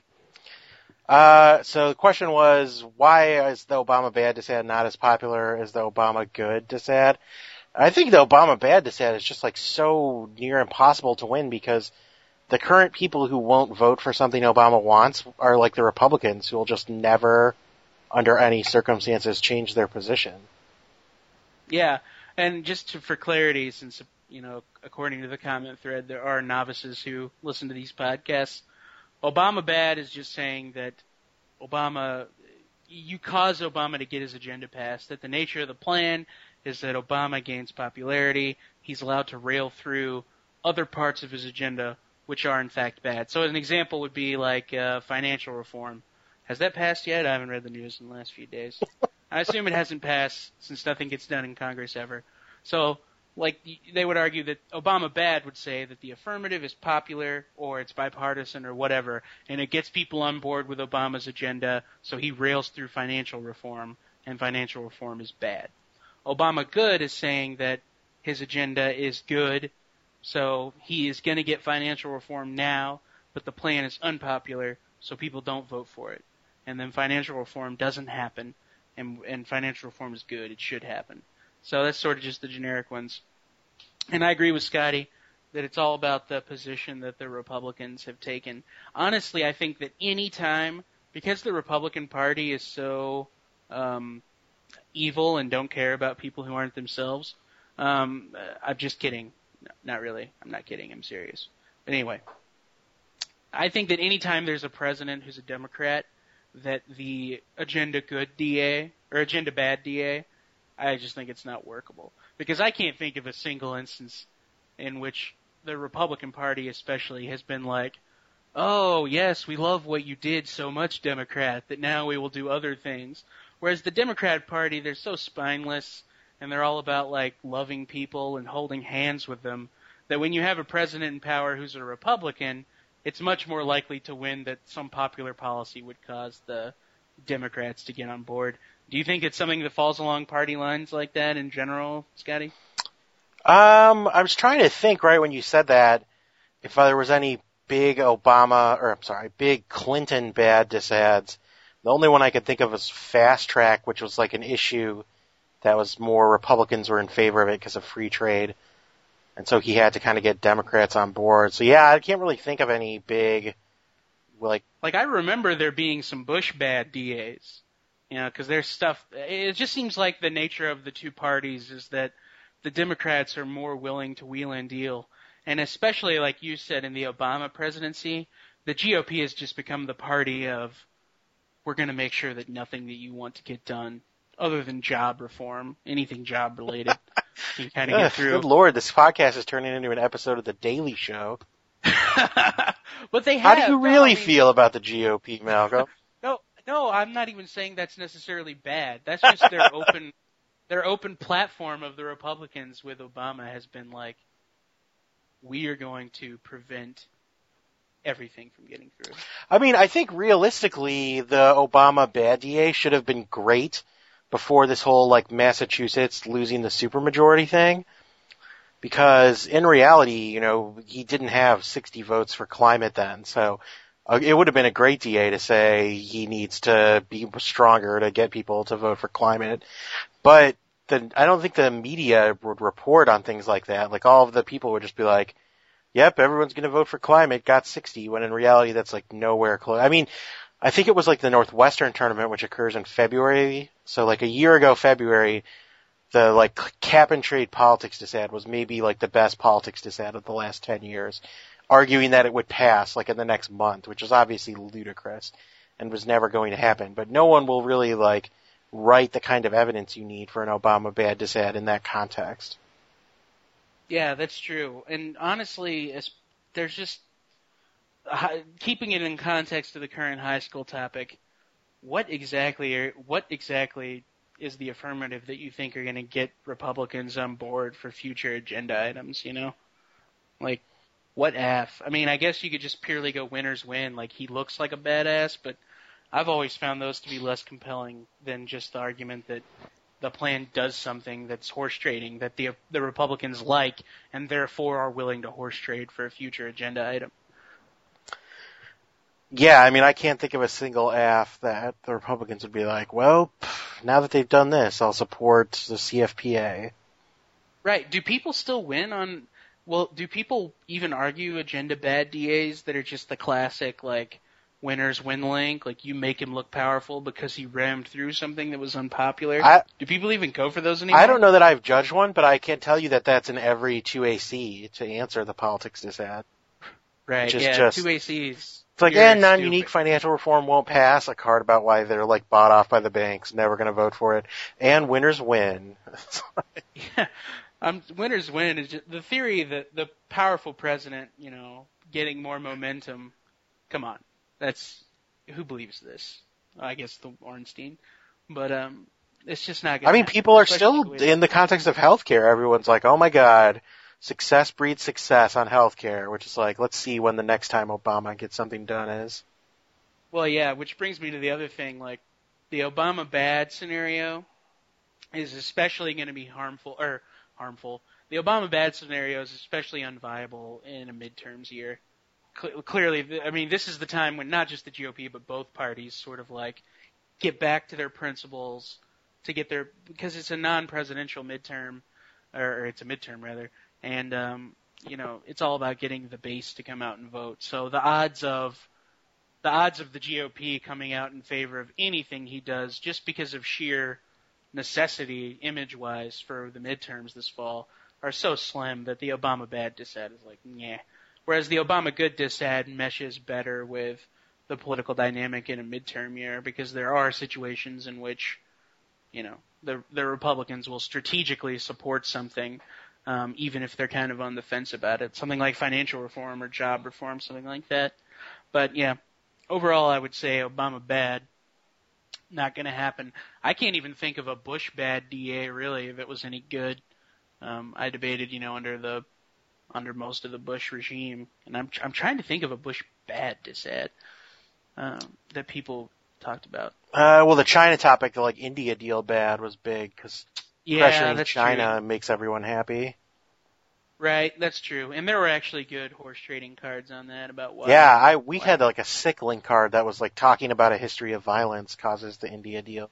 A: Uh, so the question was, why is the Obama bad dissad not as popular as the Obama good dissad? I think the Obama bad dissad is just like so near impossible to win because the current people who won't vote for something Obama wants are like the Republicans who will just never, under any circumstances, change their position.
B: Yeah, and just to, for clarity, since, you know, according to the comment thread, there are novices who listen to these podcasts, Obama bad is just saying that Obama, you cause Obama to get his agenda passed, that the nature of the plan is that Obama gains popularity, he's allowed to rail through other parts of his agenda which are in fact bad. So an example would be like uh, financial reform. Has that passed yet? I haven't read the news in the last few days. I assume it hasn't passed since nothing gets done in Congress ever. So, like, they would argue that Obama bad would say that the affirmative is popular or it's bipartisan or whatever, and it gets people on board with Obama's agenda, so he rails through financial reform, and financial reform is bad. Obama good is saying that his agenda is good, so he is going to get financial reform now, but the plan is unpopular, so people don't vote for it. And then financial reform doesn't happen, and, and financial reform is good. It should happen. So that's sort of just the generic ones. And I agree with Scotty that it's all about the position that the Republicans have taken. Honestly, I think that any time, because the Republican Party is so um, evil and don't care about people who aren't themselves, um, I'm just kidding. No, not really. I'm not kidding. I'm serious. But anyway, I think that any time there's a president who's a Democrat, that the agenda good D A or agenda bad D A, I just think it's not workable. Because I can't think of a single instance in which the Republican Party especially has been like, oh, yes, we love what you did so much, Democrat, that now we will do other things. Whereas the Democrat Party, they're so spineless, and they're all about, like, loving people and holding hands with them, that when you have a president in power who's a Republican, it's much more likely to win that some popular policy would cause the Democrats to get on board. Do you think it's something that falls along party lines like that in general, Scotty?
A: Um, I was trying to think, right, when you said that, if there was any big Obama, or I'm sorry, big Clinton bad disads. The only one I could think of was Fast Track, which was like an issue that was more Republicans were in favor of it because of free trade. And so he had to kind of get Democrats on board. So yeah, I can't really think of any big, like...
B: Like, I remember there being some Bush bad D As. You know, because there's stuff, it just seems like the nature of the two parties is that the Democrats are more willing to wheel and deal. And especially, like you said, in the Obama presidency, the G O P has just become the party of, we're going to make sure that nothing that you want to get done, other than job reform, anything job related, you kind of get through.
A: Good Lord, this podcast is turning into an episode of The Daily Show.
B: But they have.
A: How do you really no, I mean, feel about the G O P, Malcolm?
B: No, no, I'm not even saying that's necessarily bad. That's just their open, their open platform of the Republicans with Obama has been like, we are going to prevent everything from getting through.
A: I mean, I think realistically, the Obama bad D A should have been great before this whole, like, Massachusetts losing the supermajority thing. Because in reality, you know, he didn't have sixty votes for climate then. So uh, it would have been a great D A to say he needs to be stronger to get people to vote for climate. But the, I don't think the media would report on things like that. Like, all of the people would just be like, yep, everyone's going to vote for climate, got sixty, when in reality that's like nowhere close. I mean, I think it was like the Northwestern tournament, which occurs in February. So like a year ago, February, the like cap and trade politics dissad was maybe like the best politics dissad of the last ten years, arguing that it would pass like in the next month, which is obviously ludicrous and was never going to happen. But no one will really like write the kind of evidence you need for an Obama bad dis ad in that context.
B: Yeah, that's true. And honestly, as, there's just uh, keeping it in context of the current high school topic. What exactly are, what exactly is the affirmative that you think are going to get Republicans on board for future agenda items? You know, like what F? I mean, I guess you could just purely go winners win. Like he looks like a badass, but I've always found those to be less compelling than just the argument that the plan does something that's horse trading that the the Republicans like and therefore are willing to horse trade for a future agenda item.
A: Yeah, I mean, I can't think of a single aff that the Republicans would be like, well, now that they've done this, I'll support the C F P A.
B: Right. Do people still win on, well, do people even argue agenda bad D As that are just the classic, like, winners win link? Like, you make him look powerful because he rammed through something that was unpopular?
A: I,
B: do people even go for those anymore?
A: I don't know that I've judged one, but I can tell you that that's in every two A C to answer the politics dis ad.
B: Right,
A: Which is
B: yeah,
A: just,
B: two A Cs.
A: It's like, eh, non-unique financial reform won't pass. A card about why they're like bought off by the banks, never going to vote for it. And winners win.
B: Yeah, um, winners win is just the theory that the powerful president, you know, getting more momentum. Come on, that's who believes this? I guess the Ornstein, but um, it's just not. Gonna
A: I mean,
B: happen,
A: people are still in the context of healthcare. Everyone's like, oh my god. Success breeds success on healthcare, which is like, let's see when the next time Obama gets something done is.
B: Well, yeah, which brings me to the other thing, like, the Obama bad scenario is especially going to be harmful, or harmful. The Obama bad scenario is especially unviable in a midterms year. Cle- clearly, I mean, this is the time when not just the G O P, but both parties sort of, like, get back to their principles to get their, because it's a non-presidential midterm, or, or it's a midterm, rather. And, um, you know, it's all about getting the base to come out and vote. So the odds of the odds of the G O P coming out in favor of anything he does just because of sheer necessity, image-wise, for the midterms this fall are so slim that the Obama bad dis ad is like, yeah. Whereas the Obama good dis ad meshes better with the political dynamic in a midterm year because there are situations in which, you know, the the Republicans will strategically support something Um, even if they're kind of on the fence about it. Something like financial reform or job reform, something like that. But, yeah, overall I would say Obama bad, not going to happen. I can't even think of a Bush bad D A, really, if it was any good. Um, I debated, you know, under the under most of the Bush regime, and I'm I'm trying to think of a Bush bad dis ad um, that people talked about.
A: Uh, well, the China topic, the, like, India deal bad was big, because
B: Yeah,
A: pressuring
B: that's
A: China
B: true.
A: makes everyone happy.
B: Right, that's true. And there were actually good horse trading cards on that about why.
A: Yeah, I we
B: why.
A: had like a sick link card that was like talking about a history of violence causes the India deal.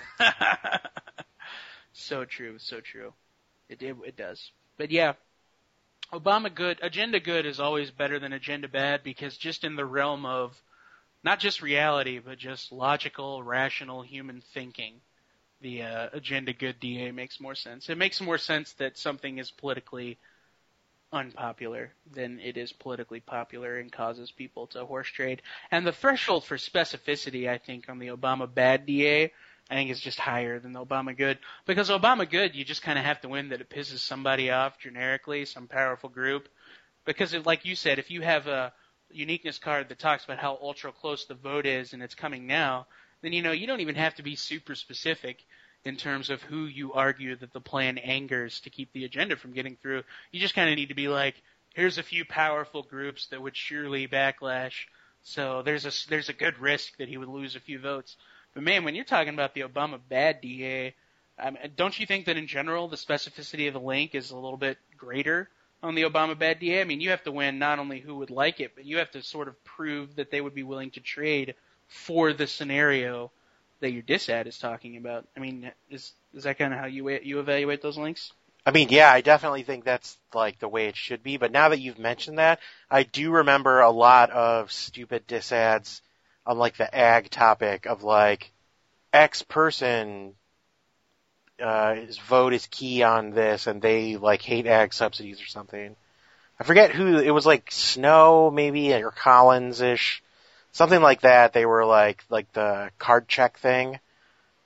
B: So true, so true. It, it it does. But yeah, Obama good, agenda good is always better than agenda bad because just in the realm of not just reality, but just logical, rational human thinking, the uh, agenda good D A makes more sense. It makes more sense that something is politically unpopular than it is politically popular and causes people to horse trade. And the threshold for specificity, I think, on the Obama bad D A, I think is just higher than the Obama good. Because Obama good, you just kind of have to win that it pisses somebody off generically, some powerful group. Because, it, like you said, if you have a uniqueness card that talks about how ultra close the vote is and it's coming now, then, you know, you don't even have to be super specific in terms of who you argue that the plan angers to keep the agenda from getting through. You just kind of need to be like, here's a few powerful groups that would surely backlash, so there's a, there's a good risk that he would lose a few votes. But man, when you're talking about the Obama bad D A, I mean, don't you think that in general the specificity of the link is a little bit greater on the Obama bad D A? I mean, you have to win not only who would like it, but you have to sort of prove that they would be willing to trade for the scenario that your dis ad is talking about. I mean, is is that kind of how you you evaluate those links?
A: I mean, yeah, I definitely think that's like the way it should be. But now that you've mentioned that, I do remember a lot of stupid dis ads on like the ag topic of like X person uh, his vote is key on this, and they like hate ag subsidies or something. I forget who it was, like Snow maybe or Collins-ish. Something like that. They were like, like the card check thing.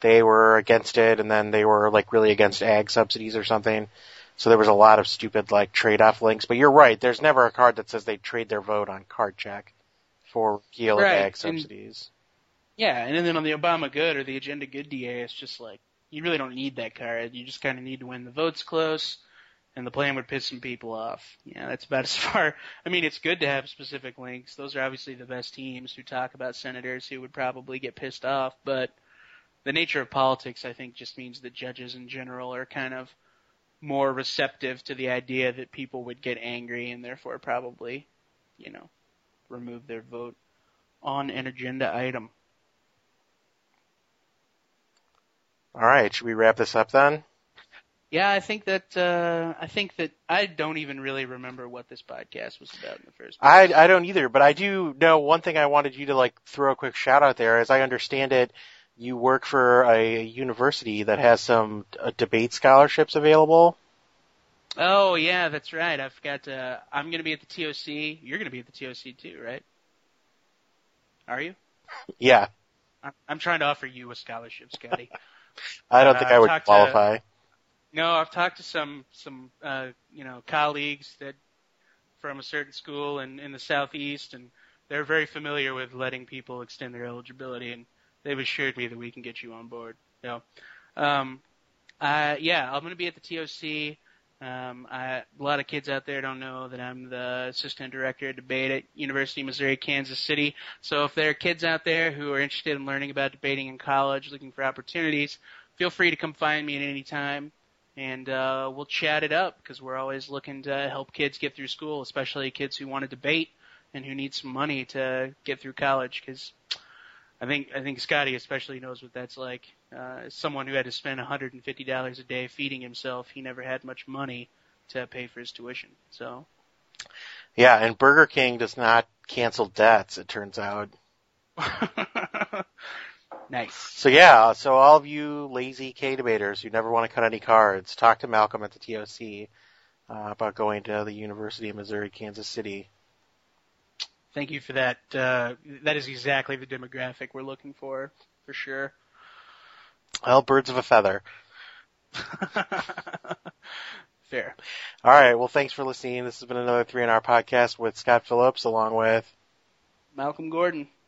A: they were against it, and then they were like really against ag subsidies or something. So there was a lot of stupid like trade-off links. But you're right, there's never a card that says they trade their vote on card check for repeal of
B: Right,
A: ag
B: and-
A: subsidies.
B: Yeah, and then on the Obama Good or the Agenda Good D A, it's just like, you really don't need that card. You just kind of need to win the votes close, and the plan would piss some people off. Yeah, that's about as far. I mean, it's good to have specific links. Those are obviously the best teams who talk about senators who would probably get pissed off, but the nature of politics, I think, just means that judges in general are kind of more receptive to the idea that people would get angry and therefore probably, you know, remove their vote on an agenda item.
A: All right, should we wrap this up then?
B: Yeah, I think that uh, I think that I don't even really remember what this podcast was about in the first place.
A: I, I don't either, but I do know one thing I wanted you to like throw a quick shout out there. As I understand it, you work for a university that has some uh, debate scholarships available.
B: Oh yeah, that's right. I forgot to. I'm going to be at the T O C. You're going to be at the T O C too, right? Are you?
A: Yeah,
B: I'm, I'm trying to offer you a scholarship, Scotty.
A: I don't
B: Uh,
A: think I would
B: talk to-
A: qualify.
B: No, I've talked to some some uh, you know colleagues that from a certain school in, in the southeast, and they're very familiar with letting people extend their eligibility, and they've assured me that we can get you on board. So, um, uh, yeah, I'm going to be at the T O C. Um, I, a lot of kids out there don't know that I'm the assistant director of debate at University of Missouri Kansas City. So if there are kids out there who are interested in learning about debating in college, looking for opportunities, feel free to come find me at any time. And uh, we'll chat it up because we're always looking to help kids get through school, especially kids who want to debate and who need some money to get through college. Because I think I think Scotty especially knows what that's like. Uh, as someone who had to spend one hundred fifty dollars a day feeding himself, he never had much money to pay for his tuition. So
A: Yeah, and Burger King does not cancel debts, it turns out.
B: nice.
A: So yeah, so all of you lazy K debaters who never want to cut any cards, talk to Malcolm at the T O C uh, about going to the University of Missouri Kansas City.
B: Thank you for that. Uh, that is exactly the demographic we're looking for, for sure.
A: Well, birds of a feather.
B: Fair.
A: All right, well, thanks for listening. This has been another three and R podcast with Scott Phillips along with
B: Malcolm Gordon.